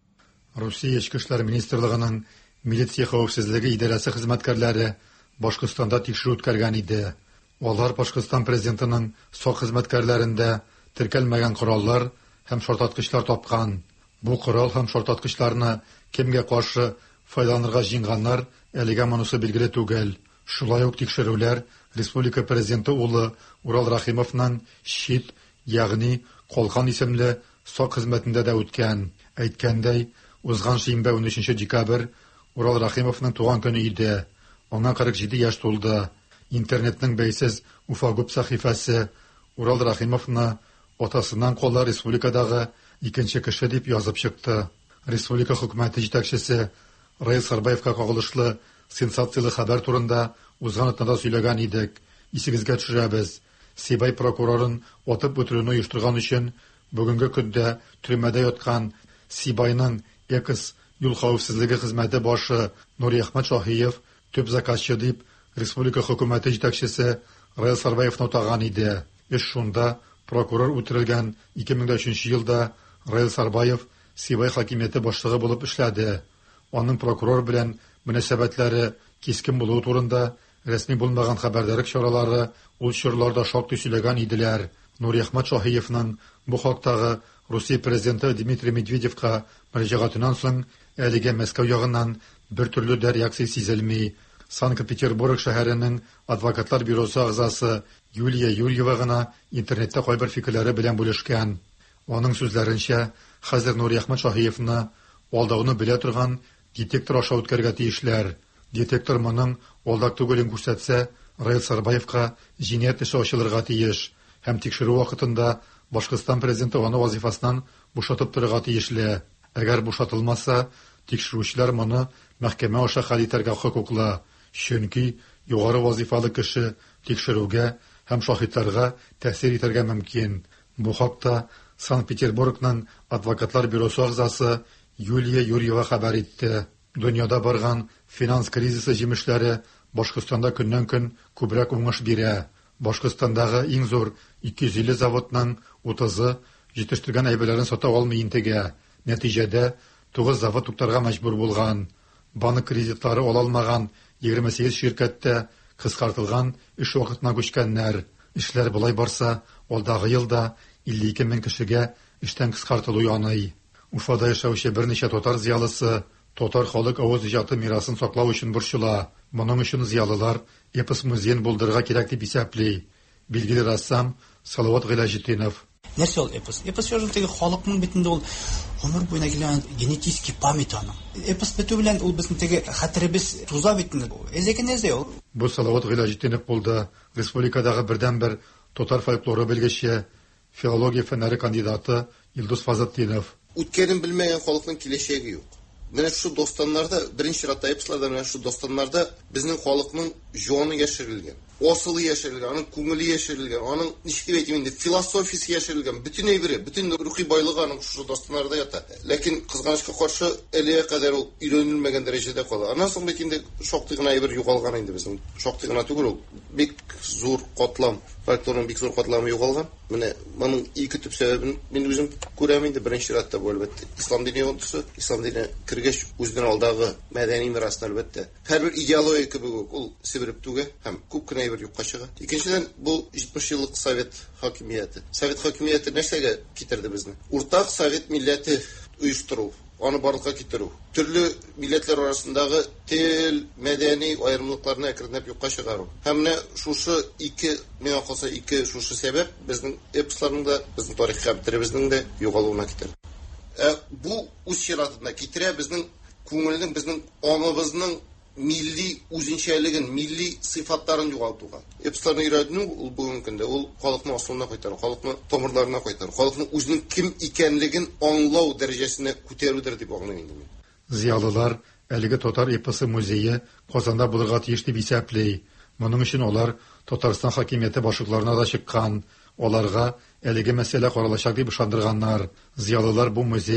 Россия Эчке эшләр министрлыгының милиция хәвефсезлеге идарәсе хезмәткәрләре Башкортстанда тикшерү үткәргән иде. Алар Башкортстан президентының сак хезмәткәрләрендә теркәлмәгән кораллар һәм шартаткычлар тапкан. Бу корал һәм шартаткычларны кемгә каршы файдаланырга җыенганнар, әлегә монысы билгеле түгел. Шулай ук тикшерүләр республика президенты улы Урал Рахимовның Щит, ягъни Колхан исемле сак хезмәтендә дә үткән. Әйткәндәй, узган шимбә унөченче декабрь Урал Рахимовның туган көне иде. Аңа кырык җиде яшь тулды. Интернетның бәйсез Уфа Губ сәхифәсе Урал Рахимовны атасыннан кала республикадагы икенче кеше дип язып чыкты. Республика хөкүмәте җитәкчесе Раис Сарбаевка кагылышлы сенсациялы хәбәр турында узган атнада сөйләгән идек. Исегезгә төшерәбез. Сибай прокурорын атып үтерүне оештырган өчен бүгенге көндә төрмәдә яткан Сибайның Экс юл хәвефсезлеге хезмәте башы Нури Әхмәт Шаһиев төп заказчы дип республика хөкүмәте җитәкчесе Раис Сарбаевны атаган иде. Эш шунда прокурор үтерелгән ике мең өченче елда Раис Сарбаев Сибай хакимияте башлыгы булып эшләде. Аның прокурор белән мөнәсәбәтләре кискен булуы турында рәсми булмаган хәбәрдәрек чаралары ул чорларда шактый сөйләгән иделәр. Нури Әхмәт Шаһиевның бу хактагы Русия президенты Дмитрий Медведевка мөрәҗәгатеннән соң әлегә Мәскәү ягыннан бер төрле дә реакция сизелми. Санкт-Петербург шәһәренең адвокатлар бюросы агзасы Юлия Юрьева гына интернетта кайбер фикерләре белән бүлешкән. Аның сүзләренчә, хәзер Нури Әхмәт Шаһиевны алдауны белә торган детектор аша үткәргә тиешләр. Детектор моның алдак түгелен күрсәтсә, Раис Сарбаевка җинаять эше ачылырга тиеш һәм тикшерү вакытында Башкортстан президенты аны вазифасыннан бушатып торырга тиешле. Әгәр бушатылмаса, тикшерүчеләр моны мәхкәмә аша хәл итәргә хокуклы. Чөнки югары вазифалы кеше тикшерүгә һәм шаһитларга тәэсир итәргә мөмкин. Бу хакта Санкт-Петербургның адвокатлар бюросы агзасы Юлия Юрьева хәбәр итте. Дөньяда барган финанс кризисы җимешләре Башкортстанда көннән-көн күбрәк уңыш бирә. Башкортстандагы иң зур ике йөз илле заводның утызы җитештергән әйберләрен сата алмый интегә. Нәтиҗәдә тугыз завод туктарга мәҗбүр булган. Банк кредитлары ала алмаган егерме сигез ширкәттә кыскартылган эш вакытына күчкәннәр. Эшләр булай барса, алдагы елда илле ике мең кешегә эштән кыскартылу яный. Уфада яшәүче берничә татар зыялысы татар халык авыз иҗаты мирасын саклау өчен борчыла. Моның өчен зыялылар эпос музеен булдырырга кирәк дип исәпли. Билгеле рәссам Салават Гыйлаҗетдинов. Нәрсә ул эпос? Эпос яжу теге халыкның битендә ул гомер буена килгән генетический память аның. Эпос бетү белән ул безнең теге хәтеребез туза бит инде. Эзеке нәрсә ул? Бу Салават Гыйлаҗетдинов булды. Республикадагы бердән-бер татар фольклоры белгече, филология фәннәре кандидаты Илдус Фазатдинов. Үткәрен белмәгән халыкның киләчәге юк. Менә шу достаннарда, беренче рәттә эпосларда менә шу достаннарда безнең халыкның җаны яшерелгән. Асылы яшерелгән, аның күңеле яшерелгән, аның ничек дип әйтим инде, философиясе яшерелгән, бөтен әйбере, бөтен рухи байлыгы аның шу достаннарда ята. Ләкин кызганычка каршы әлегә кадәр ул өйрәнелмәгән дәрәҗәдә кала. Аннан соң бит инде шактый гына әйбер югалган инде безнең. Шактый гына түгел ул, бик зур катлам, фольклорның бик зур катламы югалган. Менә моның ике төп сәбәбен мин үзем күрәм инде. Беренче рәттә бу әлбәттә ислам дине йогынтысы, ислам дине кергәч үзенең алдагы мәдәни мирасын әлбәттә һәрбер идеология кебек ул себереп түгә һәм күп кенә әйбер юкка чыга. Икенчедән, бу җитмеш еллык совет хакимияте. Совет хакимияте нәрсәгә китерде безне? Уртак совет милләте оештыру, аны барлыкка китерү. Төрле милләтләр арасындагы тел, мәдәни аерымлыкларны әкренләп юкка чыгару. Һәм менә шушы ике, миңа калса ике шушы сәбәп безнең эпосларның да, безнең тарих хәбәрләребезнең дә югалуына китерде. Ә бу үз чиратында китерә безнең күңелнең, безнең аңыбызның milli үзенчәлеген, milli сыйфаттарын югалтуга. Эпосларны өйрәнү ул бүгенге көндә ул халыкның асылына кайтару, халыкның тамырларына кайтару, халыкның үзенең ким икәнлеген аңлау дәрәҗәсенә күтәрүдер дип аңлыйм инде мин. Зыялылар әлеге татар эпосы музее Казанда булырга тиеш дип исәпли. Моның өчен алар Татарстан хакимияте башлыкларына да чыккан. Аларга әлеге мәсьәлә каралачак дип ышандырганнар. Зыялылар бу музей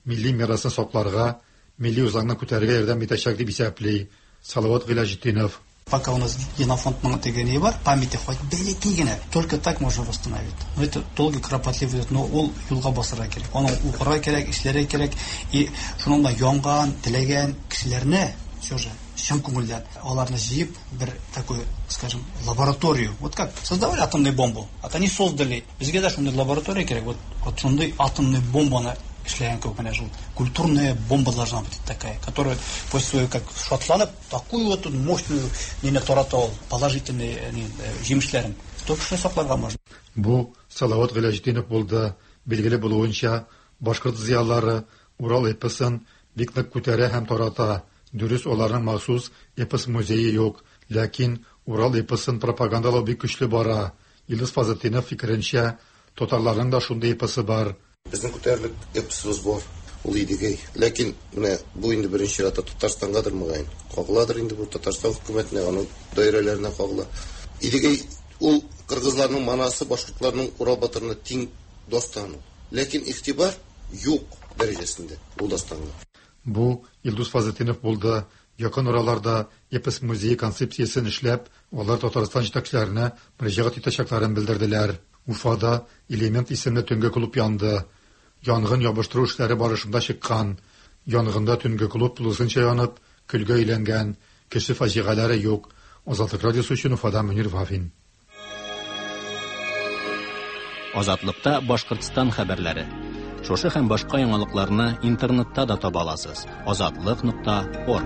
milli мирасын сакларга, milli үзаңны күтәрергә ярдәм итәчәк дип исәпли Салават Гыйләҗетдинов. Пока у нас генофонд тегене бар, памяти хоть бәләкәй генә, только так можно восстановить. Но это долгий, кропотливый, но ул юлга басырга кирәк. Аны укырга кирәк, эшләргә кирәк. И шунда янган, теләгән кешеләрне, все же, чын күңелдән аларны җыеп бер такой, скажем, лабораторию. Вот как создавали атомную бомбу. Вот они создали. Безгә дә шундый лаборатория кирәк. Вот вот шундый атомную бомбаны эшләгән күп менә шул. Культурная бомба должна быть такая, которая после своего как шатланып, такую вот мощную нене таратал положительные җимешләрен. Только что сакларга можно. Бу Салават Гыйләҗетдинов булды. Билгеле булуынча, башкорт зыялылары Урал эпосын бик нык күтәрә һәм тарата. Дөрес, аларның махсус эпос музее юк, ләкин Урал эпосын пропагандалау бик көчле бара. Илдус Фазылетдинов фикеренчә, татарларның да шундый эпосы бар. Безнең күтәрелек эпосыбыз бар, ул Идегәй. Ләкин менә бу инде беренче рата Татарстангадыр мөгаен. Кагыладыр инде бу Татарстан хөкүмәтенә, аның даирәләренә кагыла. Идегәй ул кыргызларның манасы, башкортларның Урал батырына тиң достаны. Ләкин игътибар юк дәрәҗәсендә ул достанга. Бу Илдус Фазылетдинов булды. Якын араларда эпос музей концепциясын эшләп, алар Татарстан җитәкчеләренә мөрәҗәгать итәчәкләрен белдерделәр. Уфада элемент исемле төнгә клуб янды. Янгын ябыштыру эшләре барышында чыккан. Янгында төнгә клуб тулысынча янып, көлгә әйләнгән. Кеше фаҗигаләре юк. Азатлык радиосы өчен Уфада Мөнир Вафин. Азатлыкта Башкортстан хәбәрләре. Шушы һәм башка яңалыкларны интернетта да таба аласыз. азатлык нокта орг.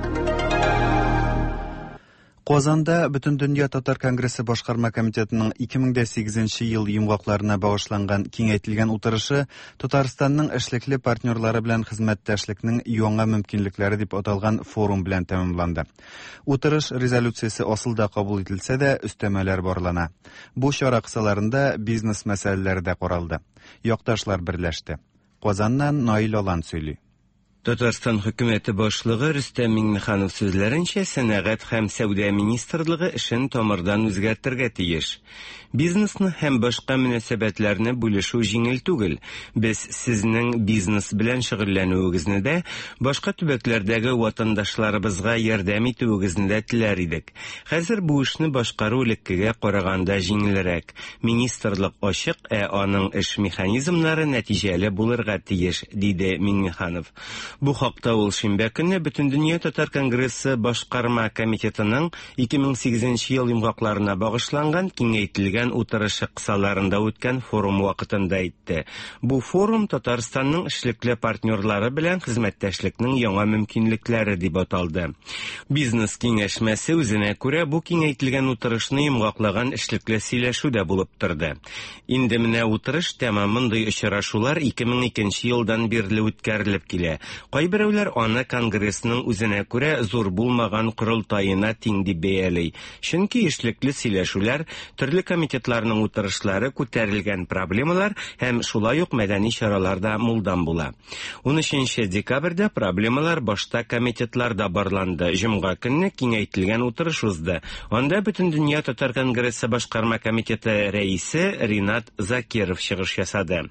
Казанда Бөтендөнья Татар конгрессы башкарма комитетының ике мең сигезенче ел йомгакларына багышланган киңәйтелгән утырышы Татарстанның эшлекле партнерлары белән хезмәттәшлекнең яңа мөмкинлекләре дип аталган форум белән тәмамланды. Утырыш резолюциясе асылда кабул ителсә дә, өстәмәләр барлана. Бу чара кысаларында бизнес мәсьәләләре дә каралды. Якташлар берләште. Казаннан Наил Алан сөйли. Татарстан хөкүмәте башлыгы Рөстәм Миңнеханов сүзләренчә, сәнәгать һәм сәүдә министрлыгы эшен тамырдан үзгәртергә тиеш. Бизнесны һәм башка мөнәсәбәтләрне бүлешү җиңел түгел. Без сезнең бизнес белән шөгыльләнүегезне дә, башка төбәкләрдәге ватандашларыбызга ярдәм итүегезне дә теләр идек. Хәзер бу эшне башкару элеккегә караганда җиңелрәк. Министрлык ачык, ә аның эш механизмнары нәтиҗәле булырга тиеш, диде Миңнеханов. Бу хакта ул шимбә көнне Бөтендөнья Татар конгрессы башкарма комитетының ике мең сигезенче ел йомгакларына багышланган киңәйтелгән утырышы кысаларында үткән форум вакытында әйтте. Бу форум Татарстанның эшлекле партнерлары белән хезмәттәшлекнең яңа мөмкинлекләре дип аталды. Бизнес киңәшмәсе үзенә күрә бу киңәйтелгән утырышны йомгаклаган эшлекле сөйләшү дә булып торды. Инде менә утырыш тәмамындай очрашулар ике мең икенче елдан бирле үткәрелеп килә. Кайберәүләр аны конгрессның үзенә күрә зур булмаган корылтаена тиң дип бәялый. Чөнки эшлекле сөйләшүләр, төрле комитетларның утырышлары, күтәрелгән проблемалар һәм шулай ук мәдәни чараларда мулдан була. унөченче декабрьдә проблемалар башта комитетларда барланды. Җомга көнне киңәйтелгән утырыш узды. Анда Бөтендөнья Татар конгрессы башкарма комитеты рәисе Ринат Закиров чыгыш ясады.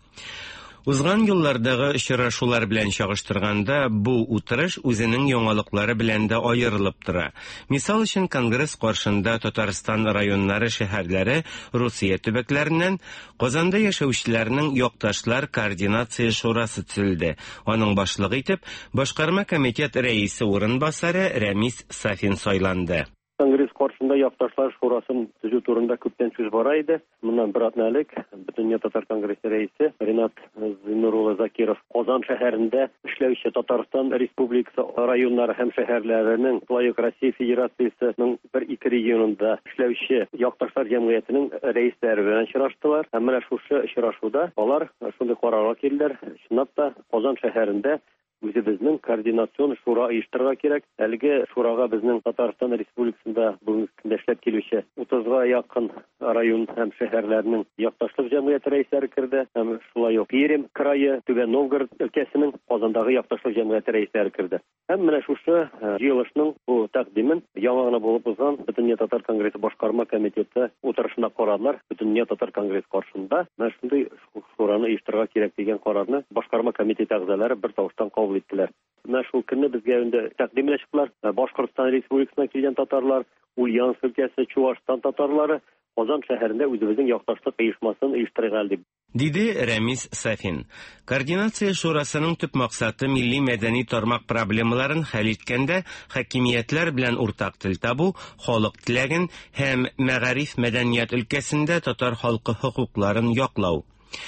Узган еллардагы очрашулар белән чагыштырганда, бу утырыш үзенең яңалыклары белән дә аерылып тора. Мисал өчен, конгресс каршында Татарстан районнары, шәһәрләре, Русия төбәкләреннән Казанда яшәүчеләрнең якташлар координация шурасы төзелде. Аның башлыгы итеп башкарма комитет рәисе урынбасары Рәмис Сафин сайланды. Конгресс каршында якташлар шурасын төзү турында күптән сүз бара иде. Моннан бер атна элек Бөтендөнья Татар конгрессы рәисе Ринат Зиннурулы Закиров Казан шәһәрендә эшләүче Татарстан Республикасы районнары һәм шәһәрләренең, шулай ук Россия Федерациясенең бер-ике регионында эшләүче якташлар җәмгыятенең рәисләре белән очраштылар. Һәм менә шушы очрашуда алар шундый карарга килделәр. Чынлап та Казан шәһәрендә үзебезнең координацион шура оештырырга кирәк. Әлеге шурага безнең Татарстан Республикасында бүгенге көндә эшләп килүче утызга якын район һәм шәһәрләрнең якташлык җәмгыяте рәисләре керде. Һәм шулай ук Пермь крае, Түбән Новгород өлкәсенең Казандагы якташлык җәмгыяте рәисләре керде. Һәм менә шушы җыелышның бу тәкъдимен яңа гына булып узган Бөтенләй татар конгрессы башкарма комитеты утырышында карадылар. Бөтенләй татар конгресс каршында менә шундый шураны оештырырга кирәк дигән карарны башкарма комитеты әгъзалары бер тавыштан кабул иттеләр. Менә шул көнне безгә инде тәкъдимләр чыктылар. Башкортстан Республикасына килгән татарлар, Ульяновск өлкәсе, Чувашстан татарлары Казан шәһәрендә үзебезнең якташлык оешмасын оештырырга дип диде Рамис Сафин. Координация шурасының төп максаты милли мәдәни тармак проблемаларын хәл иткәндә хакимиятләр белән уртак тел табу, халык теләген һәм мәгариф мәдәният өлкәсендә татар халкы хокукларын яклау.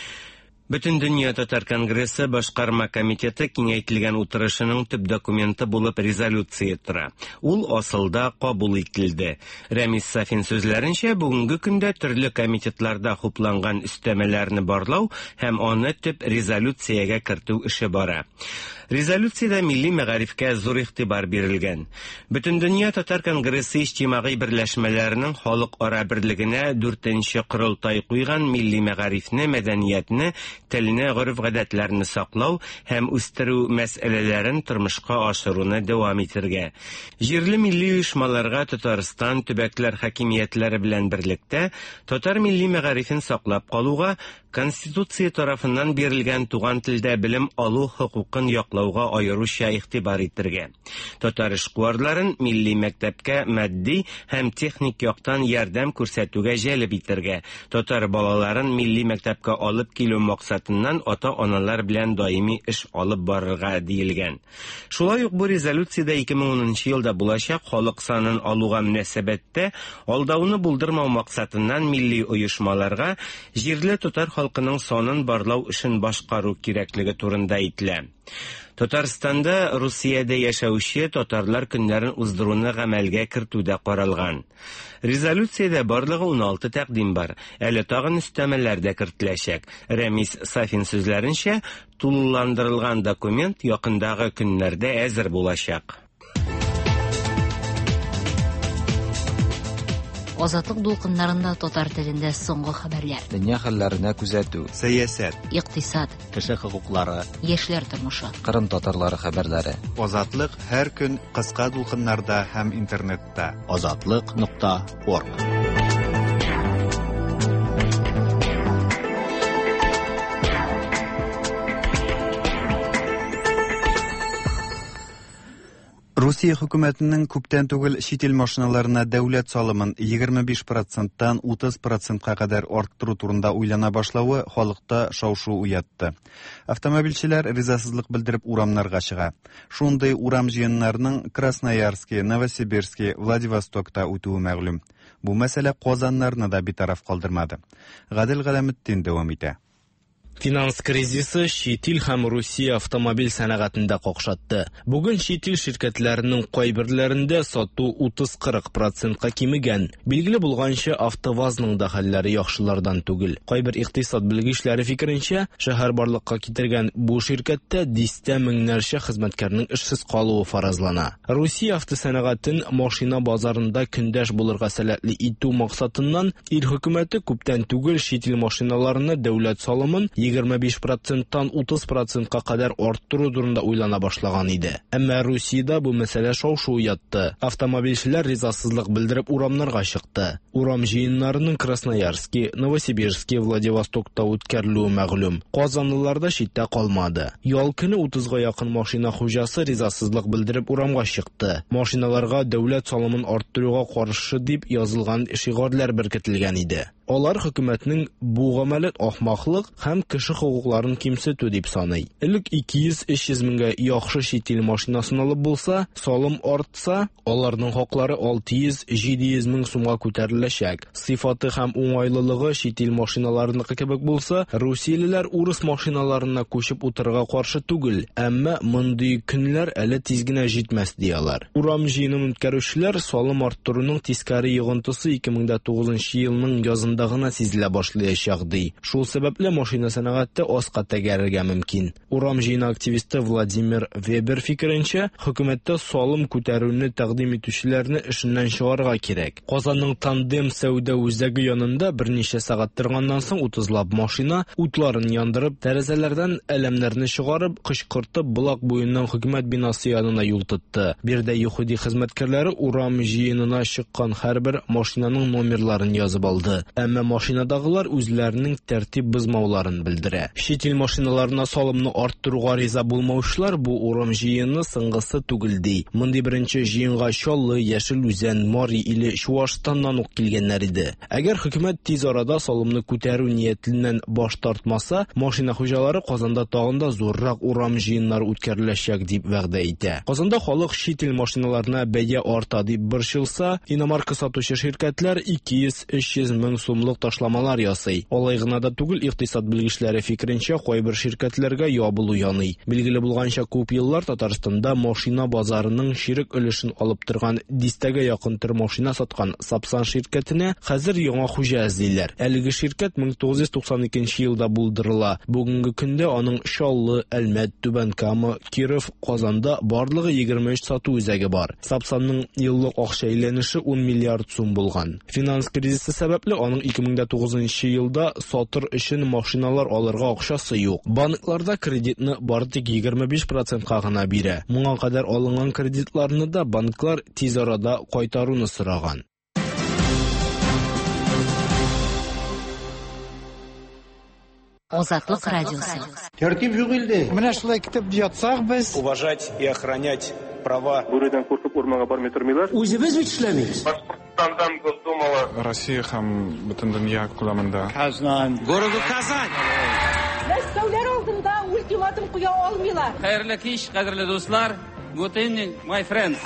Бөтендөнья татар конгрессы башкарма комитеты киңәйтелгән утырышының төп документы булып резолюция тора. Ул асылда кабул ителде. Рамис Сафин сүзләренчә, бүгенге көндә төрле комитетларда хупланган өстәмәләрне барлау һәм аны төп резолюциягә кертү эше бара. Резолюциядә милли мәгарифкә зур игътибар бирелгән. Бөтендөнья татар конгрессы иҗтимагый берләшмәләренең халык-ара берлегенә дүртенче корылтай куйган милли мәгарифне, мәдәниятне, телне, гореф-гадәтләрне саклау һәм үстерү мәсьәләләрен тормышка ашыруны дәвам итәргә. Җирле милли оешмаларга Татарстан төбәкләр хакимиятләре белән берлектә татар милли мәгарифен саклап калуга, Конституция тарафыннан бирелгән туган телдә белем алу хокукын яклауга аеруча игътибар итәргә. Татар эшкуарларын милли мәктәпкә матди һәм техник яктан ярдәм күрсәтүгә җәлеп итәргә. Татар балаларын милли мәктәпкә алып килү максатыннан ата-аналар белән даими эш алып барырга диелгән. Шулай ук бу резолюциядә ике мең унынчы елда булачак халык санын алуга мөнәсәбәттә алдауны булдырмау максатыннан милли оешмаларга җирле татар халкының санын барлау эшен башкару кирәклеге турында әйтелә. Татарстанда Русиядә яшәүче татарлар көннәрен уздыруны гамәлгә кертүдә каралган. Резолюциядә барлыгы уналты тәкъдим бар. Әле тагын өстәмәләр дә кертеләчәк. Рамис Сафин сүзләренчә, тулыландырылган документ якындагы көннәрдә әзер булачак. Азатлык дулкыннарында татар телендә соңгы хәбәрләр. Дөнья хәлләренә күзәтү, сәясәт, икътисад, кеше хокуклары, яшьләр тормышы, Кырым татарлары хәбәрләре. Азатлык һәр көн кыска дулкыннарда һәм интернетта. азатлык нокта орг. Русия хөкүмәтенең күптән түгел чит ил машиналарына дәүләт салымын егерме биш проценттан утыз процентка кадәр арттыру турында уйлана башлавы халыкта шау-шу уятты. Автомобильчеләр ризасызлык белдереп урамнарга чыга. Шундый урам җыеннарының Красноярске, Новосибирске, Владивостокта үтүе мәгълүм. Бу мәсьәлә Казаннарны да битараф калдырмады. Гадел Галәметтин дәвам итә. Финанс кризисы чит ил һәм Русия автомобиль сәнәгатендә какшатты. Бүген чит ил ширкәтләренең кайберләрендә сату утыз-кырык процентка кимегән. Билгеле булганча, АвтоВАЗның да хәлләре яхшылардан түгел. Кайбер икътисад белгечләре фикеренчә, шәһәр барлыкка китергән бу ширкәттә дистә меңнәрчә хезмәткәрнең эшсез калуы фаразлана. Русия автосәнәгатен машина базарында көндәш булырга сәләтле итү максатыннан ил хөкүмәте күптән түгел чит ил машиналарына дәүләт салымын егерме биш проценттан утыз процентка кадәр арттыру турында уйлана башлаган иде. Әмма Русиядә бу мәсьәлә шау-шу уятты. Автомобильчеләр ризасызлык белдереп урамнарга чыкты. Урам җыеннарының Красноярске, Новосибирске, Владивостокта үткәрелүе мәгълүм. Казанлылар да читтә калмады. Ял көне утызга якын машина хуҗасы ризасызлык белдереп урамга чыкты. Машиналарга дәүләт салымын арттыруга каршы дип язылган шигарлар беркетелгән иде. Алар хөкүмәтнең бу гамәлет ахмаклык һәм кеше хукукларын кимсетү дип саный. Элек ике йөз - өч йөз меңгә яхшы чит ил машинасын алып булса, салым артса, аларның хаклары алты йөз - җиде йөз мең сумга күтәреләчәк. Сыйфаты һәм уңайлылыгы чит ил машиналарыныкы кебек булса, русиялеләр урыс машиналарына күчеп утырырга каршы түгел, әмма мондый көннәр әле тиз генә җитмәс диялар. Урам җыенын үткәрүчеләр салым арттыруның тискәре йогынтысы ике мең тугызынчы елның язында барганда гына сизелә башлаячак ди. Шул сәбәпле машина сәнәгате аска тәгәрергә мөмкин. Урам җыйны активисты Владимир Вебер фикеренчә, хөкүмәттә салым күтәрүне тәкъдим итүчеләрне эшеннән чыгарга кирәк. Казанның Тандем сәүдә үзәге янында берничә сәгать торганнан соң утызлап машина утларын яндырып, тәрәзәләрдән әләмнәрне чыгарып, кычкыртып булак буеннан хөкүмәт бинасы янына юл тотты. Бердә Яһуди хезмәткәрләре урам җыенына чыккан һәрбер машинаның номерларын язып алды. Әмма машинадагылар үзләренең тәртип бозмауларын белдерә. Чит ил машиналарына салымны арттыруга риза булмаучылар бу урам җыены соңгысы түгел ди. Мондый беренче җыенга Чаллы, Яшел Үзән, Мари иле Чуашстаннан ук килгәннәр иде. Әгәр хөкүмәт тиз арада салымны күтәрү ниятеннән баш тартмаса, машина хуҗалары Казанда тагын да зуррак урам җыеннары үткәреләчәк дип вәгъдә итә. Казанда халык чит ил машиналарына бәя арта дип борчылса, иномарка сатучы ширкәтләр ике йөз - өч йөз мең сумлык ташламалар ясый. Алай гына да түгел, икътисад белгечләре фикеренчә, кайбер ширкәтләргә ябылу яный. Билгеле булганча, күп еллар Татарстанда машина базарының ширек өлешен алып торган дистәгә якын төр машина саткан Сапсан ширкәтенә хәзер яңа хуҗа эзлиләр. Әлеге ширкәт мең тугыз йөз туксан икенче елда булдырыла. Бүгенге көндә аның Чаллы, Әлмәт, Түбән Кама, Киров, Казанда барлыгы егерме өч сату үзәге бар. Сапсанның еллык акча әйләнеше ун миллиард сум булган. Финанс кризисы сәбәпле аның ике мең тугызынчы елда сатыр өчен машиналар алырга акчасы юк. Банкларда кредитны бары тик егерме биш процентка гына бирә. Моңа кадәр алынган кредитларны да банклар тиз арада кайтаруны сораган. Азатлык радиосы. Тәртип юк инде. Менә шулай китеп ятсак без. Уважать и охранять права. Бурыдан куркып урманга бармый тормыйлар. Үзебез бит эшләмибез. Башкортстандан Госдумала. Россия һәм бөтен дөнья күләмендә. Казан. Городу Казань. Мәскәүләр алдында ультиматум куя алмыйлар. Хәерле кич, кадерле дуслар. Good evening, my friends.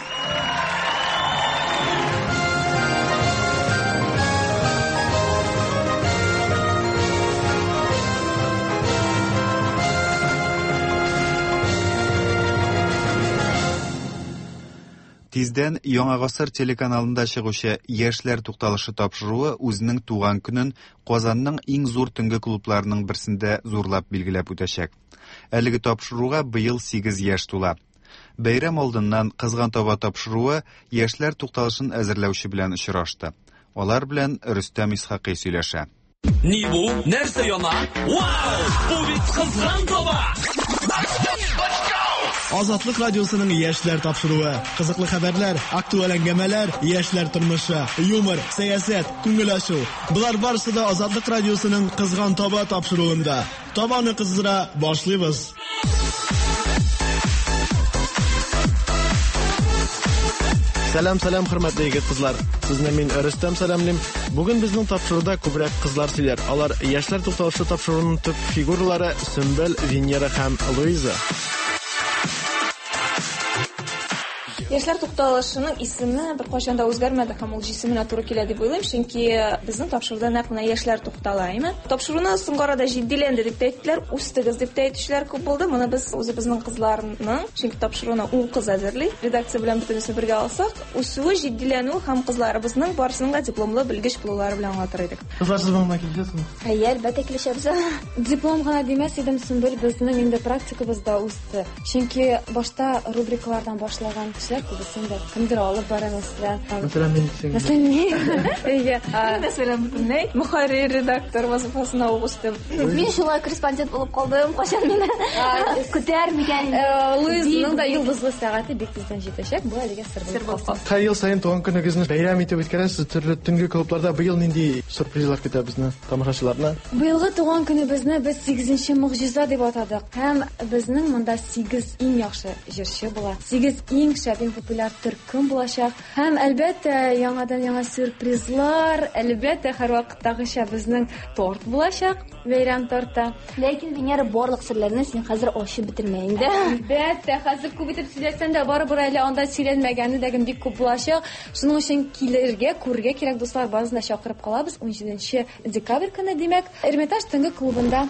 Тиздән Яңа гасыр телеканалында чыгучы Яшьләр тукталышы тапшыруы үзенең туган көнен Казанның иң зур төнге клубларының берсендә зурлап билгеләп үтәчәк. Әлеге тапшыруга быел сигез яшь тула. Бәйрәм алдыннан кызган таба тапшыруы Яшьләр тукталышын әзерләүче белән очрашты. Алар белән Рөстәм Исхакый сөйләшә. Ни бу? Нәрсә яна? Вау! Бу бит кызган таба! Азатлык радиосының яшьләр тапшыруы, кызыклы хәбәрләр, актуаль әңгәмәләр, яшьләр тормышы, юмор, сәясәт, күңел ачу. Булар барысы да Азатлык радиосының кызган таба тапшыруында. Табаны кыздыра башлыйбыз. Сәлам, сәлам, хөрмәтле егет кызлар. Сезне мин Рөстәм сәламлим. Бүген безнең тапшыруда күбрәк кызлар сөйләр. Алар яшьләр тукталышы тапшыруының төп фигуралары Сөмбел, Венера һәм Луиза. Яшьләр тукталышының исеме бер кайчан да үзгәрмәде һәм ул җисеменә туры килә дип уйлыйм, чөнки безнең тапшыруда нәкъ менә яшьләр туктала, әйме? Тапшыруны соңгы арада җитдиләнде дип әйттеләр, үстегез дип әйтүчеләр күп булды. Моны без үзебезнең кызларның, чөнки тапшыруны ул кыз әзерли, редакция белән бөтенесе бергә алсак, үсүе, җитдиләнү һәм кызларыбызның барысының да дипломлы белгеч булулары белән аңлатыр идек. Кызлар сез моңа киләсезме? Әйе, әлбәттә килешәбез. Диплом гына димәс идем, Сөмбел, безнең инде практикабызда үсте. Чөнки башта рубрикалардан башлаган кешеләр күбесендә кемдер алып бара мәсәлән. Мәсәлән, мин дисәм. Мәсәлән, мин. Әйе, мәсәлән, бөтенләй мөхәррир, редактор вазифасына угыстым. Мин шулай корреспондент булып калдым, кайчан мине күтәрмәгән. Луизның да йолдызлы сәгате бик тиздән җитәчәк. Бу әлегә сер булып калды. Һәр ел сайын туган көнегезне бәйрәм итеп үткәрәсез. Төрле төнге клубларда быел нинди сюрпризлар көтә безне, тамашачыларны? Быелгы туган көне безне без сигезенче мөгъҗиза дип атадык. Һәм безнең монда сигез иң яхшы җырчы була. сигез иң шәп, иң популяр төркем булачак. Һәм әлбәттә яңадан яңа сюрпризлар, әлбәттә һәр вакыттагыча безнең торт булачак, бәйрәм торты. Ләкин Венера барлык серләрне син хәзер ачып бетермә инде. Әлбәттә, хәзер күп итеп сөйләсәң дә барыбер әле анда сөйләнмәгәне дә бик күп булачак. Шуның өчен килергә, күрергә кирәк дуслар, барысын да чакырып калабыз. он җиденче декабрь көне, димәк, Эрмитаж төнге клубында.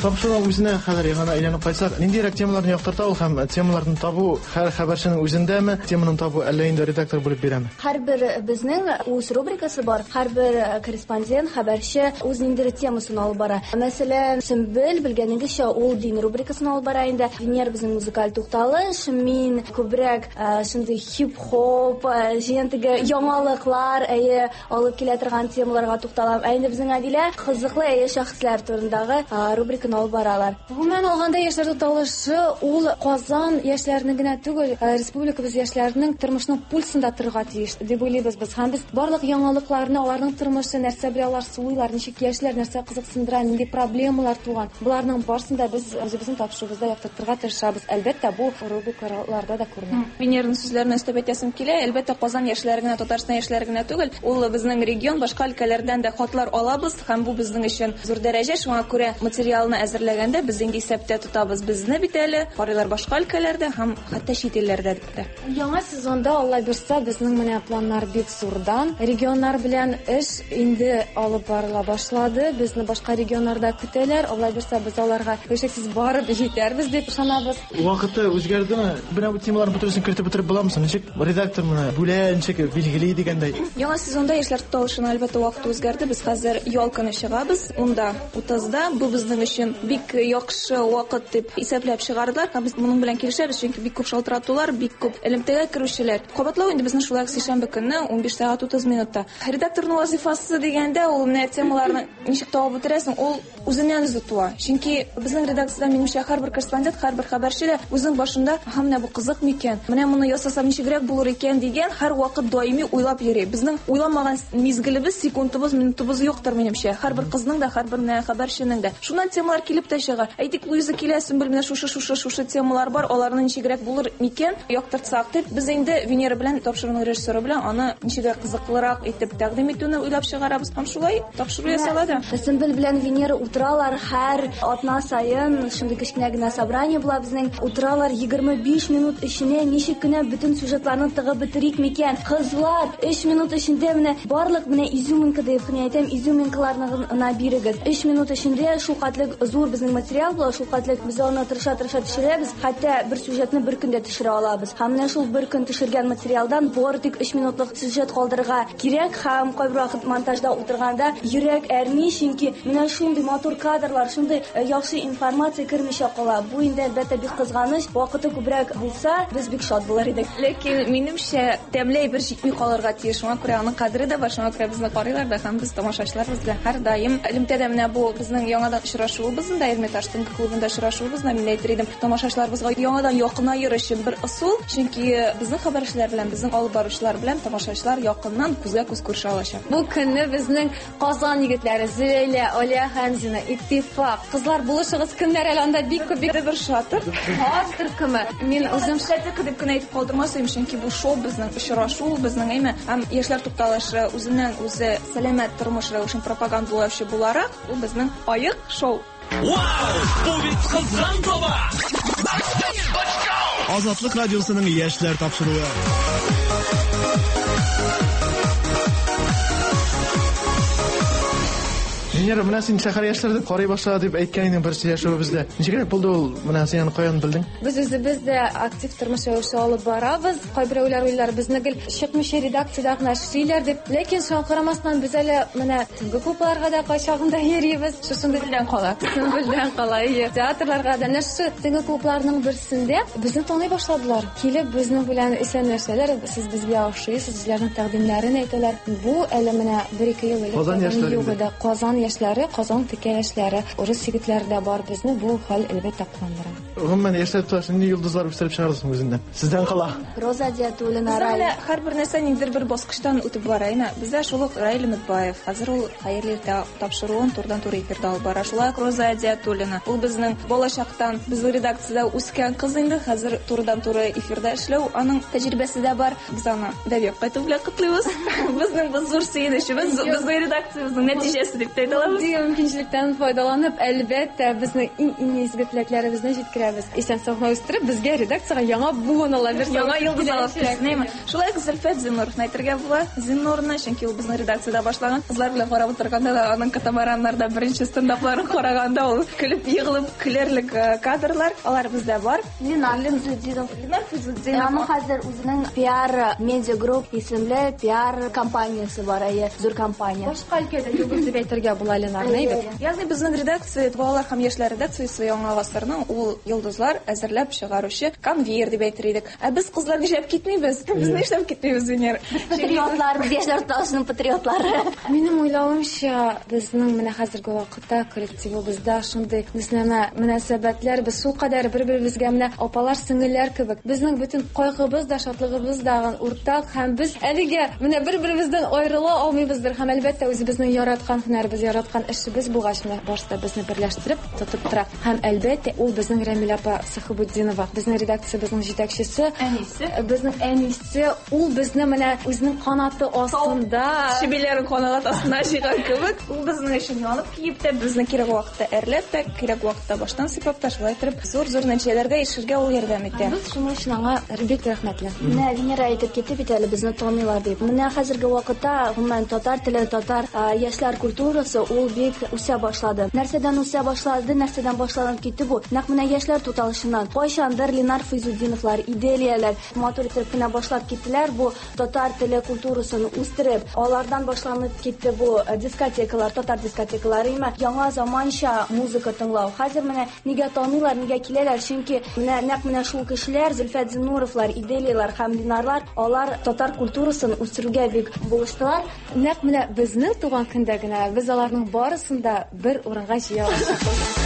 Тапшыру үзенә хәзер гына әйләнеп кайтсак, ниндирәк темаларны яктырта ул һәм темаларны табу һәр хәбәрченең үзендәме, теманы табу әллә инде редактор булып бирәме? Һәрбер безнең үз рубрикасы бар. Һәрбер корреспондент, хәбәрче үз ниндирәк темасын алып бара. Мәсәлән, Сөмбел белгәнегезчә ул дин рубрикасын алып бара инде. Венера безнең музыкаль тукталыш, мин күбрәк шундый хип-хоп, җентеге яңалыклар әйе алып килә торган темаларга тукталам. Әйе безнең Адилә кызыклы әйе шәхесләр турындагы рубриканы алып баралар. Гомумән алганда яшьләр тукталышы ул Казан яшьләренең генә түгел, республикабыз яшьләренең тормышының пульсында торырга тиеш дип уйлыйбыз без. Һәм без барлык яңалыкларны, аларның тормышы, нәрсә белән алар суйлар, ничек яшьләр, нәрсә кызыксындыра, нинди проблемалар туган. Буларның барысын да без үзебезнең тапшырыбызда яктыртырга тырышабыз. Әлбәттә, бу рубрикаларда да күренә. Венерның сүзләренә өстәп әйтәсем килә. Әлбәттә, Казан яшьләре генә, Татарстан яшьләре генә түгел, ул безнең регион, башка өлкәләрдән дә хатлар алабыз һәм бу безнең өчен зур дәрәҗә. Шуңа күрә материалны әзерләгәндә без инде исәптә тотабыз безне бит әле, карыйлар башка өлкәләрдә һәм хәтта чит илләрдә дә. Яңа сезонда Аллаһ бирсә безнең менә планнар бик зурдан. Регионнар белән эш инде алып барыла башлады. Безне башка регионнарда көтәләр. Аллаһ бирсә без аларга көчексез барып җитәрбез дип ышанабыз. Вакыты үзгәрдеме? Менә бу темаларны бөтенесен кертеп бетереп буламы? Ничек редактор моны бүлән ничек билгели дигәндәй. Яңа сезонда яшьләр тукталышына әлбәттә вакыт үзгәрде. Без хәзер ял көне чыгабыз. Унда утызда бу безнең өчен бик яхшы вакыт дип исәпләп чыгардылар. Һәм без моның белән килешәбез, чөнки бик күп шалтыратулар, бик күп элемтәгә керүчеләр. Кабатлау инде безнең шулай сишәмбе көнне он биш сәгать утыз минутта. Редакторның вазифасы дигәндә ул менә темаларны ничек табып бетерәсең, ул үзеннән үзе туа. Чөнки безнең редакциядә минемчә һәрбер корреспондент, һәрбер хәбәрче дә үзенең башында һәм менә бу кызык микән, менә моны ясасам ничегрәк булыр икән дигән һәр вакыт даими уйлап йөри. Безнең уйламаган мизгелебез, секундыбыз, минутыбыз юктыр минемчә. Һәрбер кызның да, һәрбер менә хәбәрченең дә. Шуннан темалар килеп тә чыга. Әйтик, Луиза киләсен бел менә шушы шушы шушы темалар бар, аларны ничегрәк булыр микән яктыртсак дип, без инде Венера белән тапшыруның режиссеры белән аны ничегрәк кызыклырак итеп тәкъдим итүне уйлап чыгарабыз. Һәм шулай тапшыру ясалады. Сөмбел белән Венера утыралар һәр атна сайын, шундый кечкенә генә собрание була безнең. Утыралар егерме биш минут эченә ничек кенә бөтен сюжетларны тыгып бетерик микән. Кызлар өч минут эчендә менә барлык менә изюминка дип әйтәм, изюминкаларны гына бирегез. өч минут эчендә шул катлык зур безнең материал була, шул катлык без аны тырыша-тырыша төшерәбез. Хәтта бер сюжетны бер көндә төшерә алабыз. Һәм менә шул бер көн төшергән материалдан бары тик өч минутлык сюжет калдырырга кирәк һәм кайбер вакыт монтажда утырганда йөрәк әрни, чөнки менә шундый матур кадрлар, шундый яхшы информация кермичә кала. Бу инде әлбәттә бик кызганыч. Вакыты күбрәк булса, без бик шат булар идек. Ләкин минемчә тәмләй бер җитми калырга тиеш. Шуңа күрә аның кадеры да бар, шуңа күрә безне карыйлар да һәм без тамашачыларыбыз белән һәр даим элемтәдә менә бу безнең яңадан очрашуыбыз да Эрмитаж төнге клубында очрашуыбыз да, мин әйтер идем, тамашачыларыбызга яңадан якынайыр өчен бер ысул, чөнки безнең хәбәрчеләр белән, безнең алып баручылар белән тамашачылар якыннан күзгә күз күршә алачак. Бу көнне безнең Казан егетләре Зөйлә, Алия Хәмзина, Иттифак, кызлар булышыгыз көннәр әле анда бик күп бер шатыр. Хатыр кеме? Мин үзем шәтер дип кенә әйтеп калдырмасам, чөнки бу шоу безнең очрашу, безнең әйме һәм яшьләр тукталышы үзеннән үзе сәламәт тормыш рәвешен пропагандалаучы буларак, ул безнең аек шоу. Вау! Бу бит кызган тоба! Азатлык радиосының яшьләр тапшыруы. Венера, менә син шәһәр яшьләре дип карый башлады дип әйткән идең берсе яшәвебездә. Ничек булды ул? Менә син аны каян белдең? Без үзебез дә актив тормыш рәвеше алып барабыз. Кайберәүләр уйлар безне гел чыкмыйча редакциядә гына эшлиләр дип. Ләкин шуңа карамастан без әле менә төнге клубларга да кайчагында йөрибез. Шусын белән кала. Шусын белән кала. Театрларга да нәшә төнге клубларның берсендә безне таный башладылар. Килеп безнең белән исәнләшәләр. Сез безгә охшыйсыз, сезләрнең тәкъдимнәрен әйтәләр. Бу әле менә бер-ике ел элек Казан яшьләре. Казан яшьләре, Казан текә яшьләре, урыс егетләре дә бар безне. Бу хәл әлбәттә куандыра. Гомумән яшьләр туашында йолдызлар үстереп чыгарырсың үзендә. Сездән кала. Роза Диатуллина Рай. Һәрбер нәрсә ниндидер бер баскычтан үтеп бара. Әйме бездә шул ук Раил Мөтбаев. Хәзер ул хәерле тапшыруын турдан-туры эфирдә алып бара. Шулай Роза Диатуллина. Ул безнең балачактан безнең редакциядә үскән кыз инде. Хәзер турдан-туры эфирдә эшләү, аның тәҗрибәсе дә бар. Без аны дәвип кайту белән котлыйбыз. Безнең бу зур сөенечебез, безнең редакциябезнең нәтиҗәсе дип әйтә калабыз. Мөмкинчелектән файдаланып, әлбәттә, безнең иң изге теләкләребезне җиткерәбез. Исән-саулык үстереп, безгә редакциягә яңа буын ала бер яңа йолдыз алып киләме? Шулай Зөлфәт Зиннуровны әйтергә була. Зиннурны, чөнки ул безнең редакциядә башлаган. Кызлар белән карап утырганда да, аның катамараннарда беренче стендапларын караганда ул көлеп егылып көлерлек кадрлар. Алар бездә бар. Линар Физуддинов. Линар Физуддинов. Аның хәзер үзенең пиар Media Group исемле пиар компаниясе бар, әйе, зур компания. Башка өлкәдә йолдыз дип әйтергә була Линарны, әйбәт. Ягъни безнең редакция, балалар һәм яшьләр редакциясе яңа гасырның ул йолдызлар әзерләп чыгаручы конвейер дип әйтер идек. Ә без кызлар нишләп китмибез? Без нишләп китмибез, Венер? Патриотлар, без яшьләр туташының патриотлары. Минем уйлавымча, безнең менә хәзерге вакытта коллективыбызда шундый нисләмә мөнәсәбәтләр, без шул кадәр бер-беребезгә менә апалар, сеңелләр кебек. Безнең бөтен кайгыбыз да, шатлыгыбыз да уртак һәм без әлегә менә бер-беребездән аерыла алмыйбыздыр. Һәм әлбәттә үзебезнең яраткан һөнәрбез, яраткан эшебез булгач, барысы безне берләштереп тотып тора. Һәм әлбәттә ул безнең Рәмилә апа Сахыбуддинова, безнең редакциябызның җитәкчесе, әнисе, безнең әнисе, ул безне менә үзенең канаты астында, шибеләрен канат астына җигән кебек, ул безнең өчен янып киеп тә, безне кирәк вакытта әрләп тә, кирәк вакытта баштан сыйпап та, шулай итеп зур-зур нәтиҗәләргә ирешергә ул ярдәм итә. Без шуның өчен аңа бик рәхмәтле. Менә Венера әйтеп китте бит әле безне танылар дип. Менә хәзерге вакытта гомумән татар теле, татар яшьләр культурасы ул бик үсә башлады. Нәрсәдән үсә башлады, нәрсәдән башланып китте бу? Нәкъ менә яшьләр туталышыннан. Кайчандыр Линар Физуддиновлар, Иделияләр матур итеп кенә башлап киттеләр бу татар теле культурасын үстереп. Алардан башланып китте бу дискотекалар, татар дискотекалары, яңа заманча музыка тыңлау. Хәзер менә нигә танылар, нигә киләләр? Чөнки менә нәкъ менә шул кешеләр, Зөлфәт Зиннуровлар, Иделиялар һәм Линарлар, алар татар культурасын үстерүгә бик булыштылар. Нәкъ менә безнең туган көндә генә без аларның барысын да бер урынга җыя алабыз.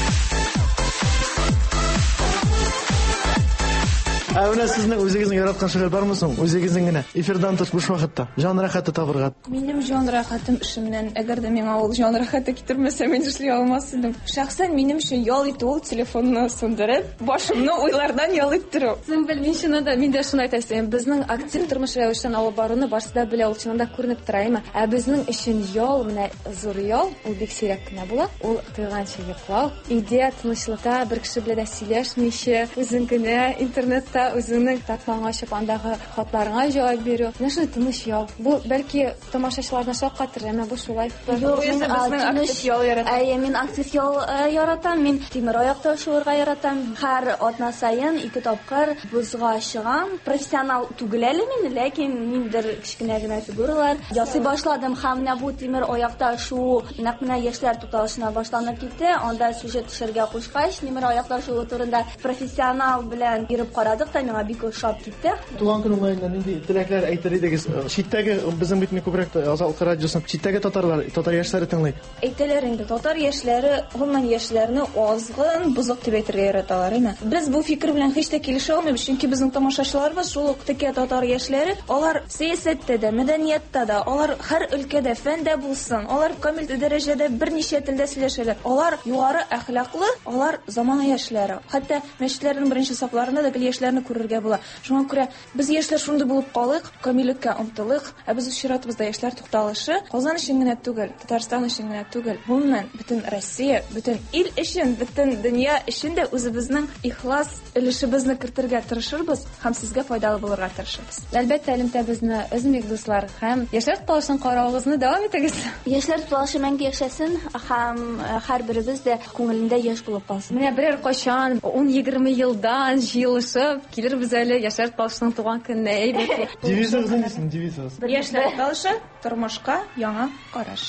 Ә менә сезнең үзегезнең яраткан шөгыль бармы соң? Үзегезнең генә эфирдан тыш буш вакытта җан рәхәте табырга. Минем җан рәхәтем эшемнән, әгәр дә миңа ул җан рәхәте китермәсә, мин эшли алмас идем. Шәхсән минем өчен ял итү ул телефонны сундырып, башымны уйлардан ял иттерү. Син бел, мин шуны да, мин дә шуны әйтәсем. Безнең актив тормыш рәвештән алып баруны барсы да белә, ул чынында күренеп тора, әйме. Ә безнең өчен ял, менә зур ял, ул бик сирәк кенә була. Ул тыйганчы йоклау, идея тынычлыкта бер кеше белән дә сөйләшмичә, үзең генә интернетта үзеңнең тартмаңа ачып андагы хатларыңа җавап бирү. Нәрсә тыныч ял. Бу бәлки тамашачыларны шаккатыр, әмма бу шулай. Безнең актив ял ярата. Әйе, мин актив ял яратам. Мин тимер аякта шуырга яратам. Һәр атна сайын ике тапкыр бузга чыгам. Профессионал түгел әле мин, ләкин миндер кичкенә генә фигуралар ясый башладым. Һәм менә бу тимер аякта шу нәкъ менә яшьләр туталышына башланып китте. Анда сюжет төшәргә кушкач, тимер аяклар шу турында профессионал белән биреп карадык та, миңа бик ошап китте. Туган көн уңаеннан нинди теләкләр әйтер идегез? Читтәге безнең бит күбрәк Азалык радиосын читтәге татарлар, татар яшьләре тыңлый. Әйтәләр инде, татар яшьләре гомумән яшьләрне азгын, бузык дип әйтергә яраталар, әйме. Без бу фикер белән һич тә килешә алмыйбыз, чөнки безнең тамашачыларыбыз шул ук текә татар яшьләре, алар сәясәттә дә, мәдәниятта да, алар һәр өлкәдә, фәндә булсын, алар камил дәрәҗәдә берничә телдә сөйләшәләр. Алар югары әхлаклы, алар замана яшьләре. Хәтта мәчетләрнең беренче сафларында да гел яшьләрне күрергә була. Шуңа күрә без яшьләр шундый булып калык, камиллеккә омтылык, ә без чиратыбызда яшьләр тукталышы Казан өчен генә түгел, Татарстан өчен генә түгел, гомумән бөтен Россия, бөтен ил өчен, бөтен дөнья өчен дә үзебезнең ихлас өлешебезне кертергә тырышырбыз һәм сезгә файдалы булырга тырышабыз. Әлбәттә, элемтә безне өзмик дуслар һәм яшьләр туталышын каравыгызны дәвам итегез. Яшьләр туталышы мәңге яшәсен һәм һәрберебез дә күңелендә яшь булып калсын. Менә берәр кайчан ун-егерме елдан җыелышып килербез әле яшьләр туталышының туган көненә, әйбәт. Дивизиягыз нисен, дивизиягыз? Яшьләр туталышы тормышка яңа караш.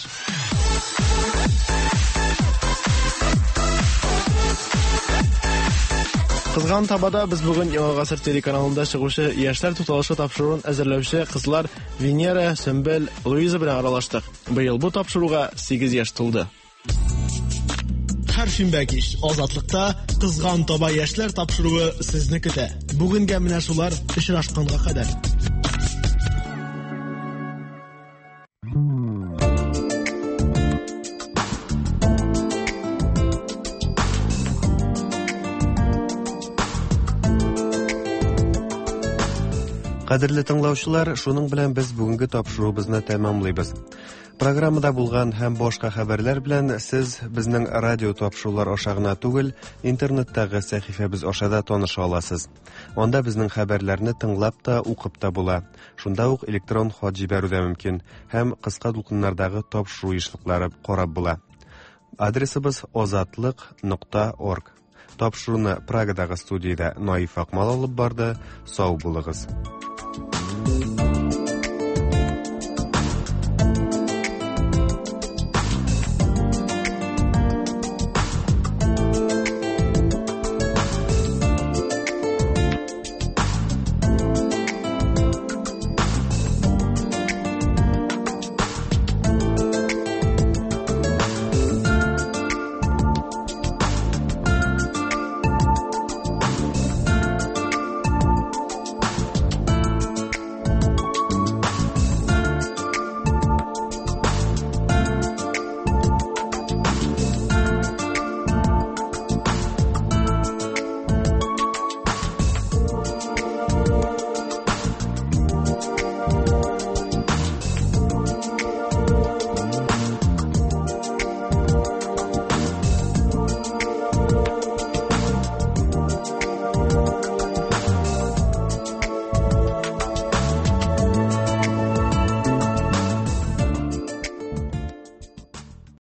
Кызган табада без бүген Яңа гасыр телеканалында чыгучы яшьләр туталышы тапшыруын әзерләүче кызлар Венера, Сөмбел, Луиза белән аралаштык. Быел бу тапшыруга сигез яшь тулды. Һәр шимбә кич Азатлыкта кызган таба яшьләр тапшыруы сезне көтә. Бүгенгә менә шулар очрашканга кадәр. Кадерле тыңлаучылар, шуның белән без бүгенге тапшыруыбызны тәмамлыйбыз. Программада булган һәм башка хәбәрләр белән сез безнең радио тапшырулар аша гына түгел, интернеттагы сәхифәбез аша да таныша аласыз. Анда безнең хәбәрләрне тыңлап та, укып та була. Шунда ук электрон хат җибәрү дә мөмкин һәм кыска дулкыннардагы тапшыру ешлыклары карап була. Адресыбыз озатлык нокта орг. Тапшыруны Прагадагы студиядә Наиф Акмал алып барды. Сау булыгыз.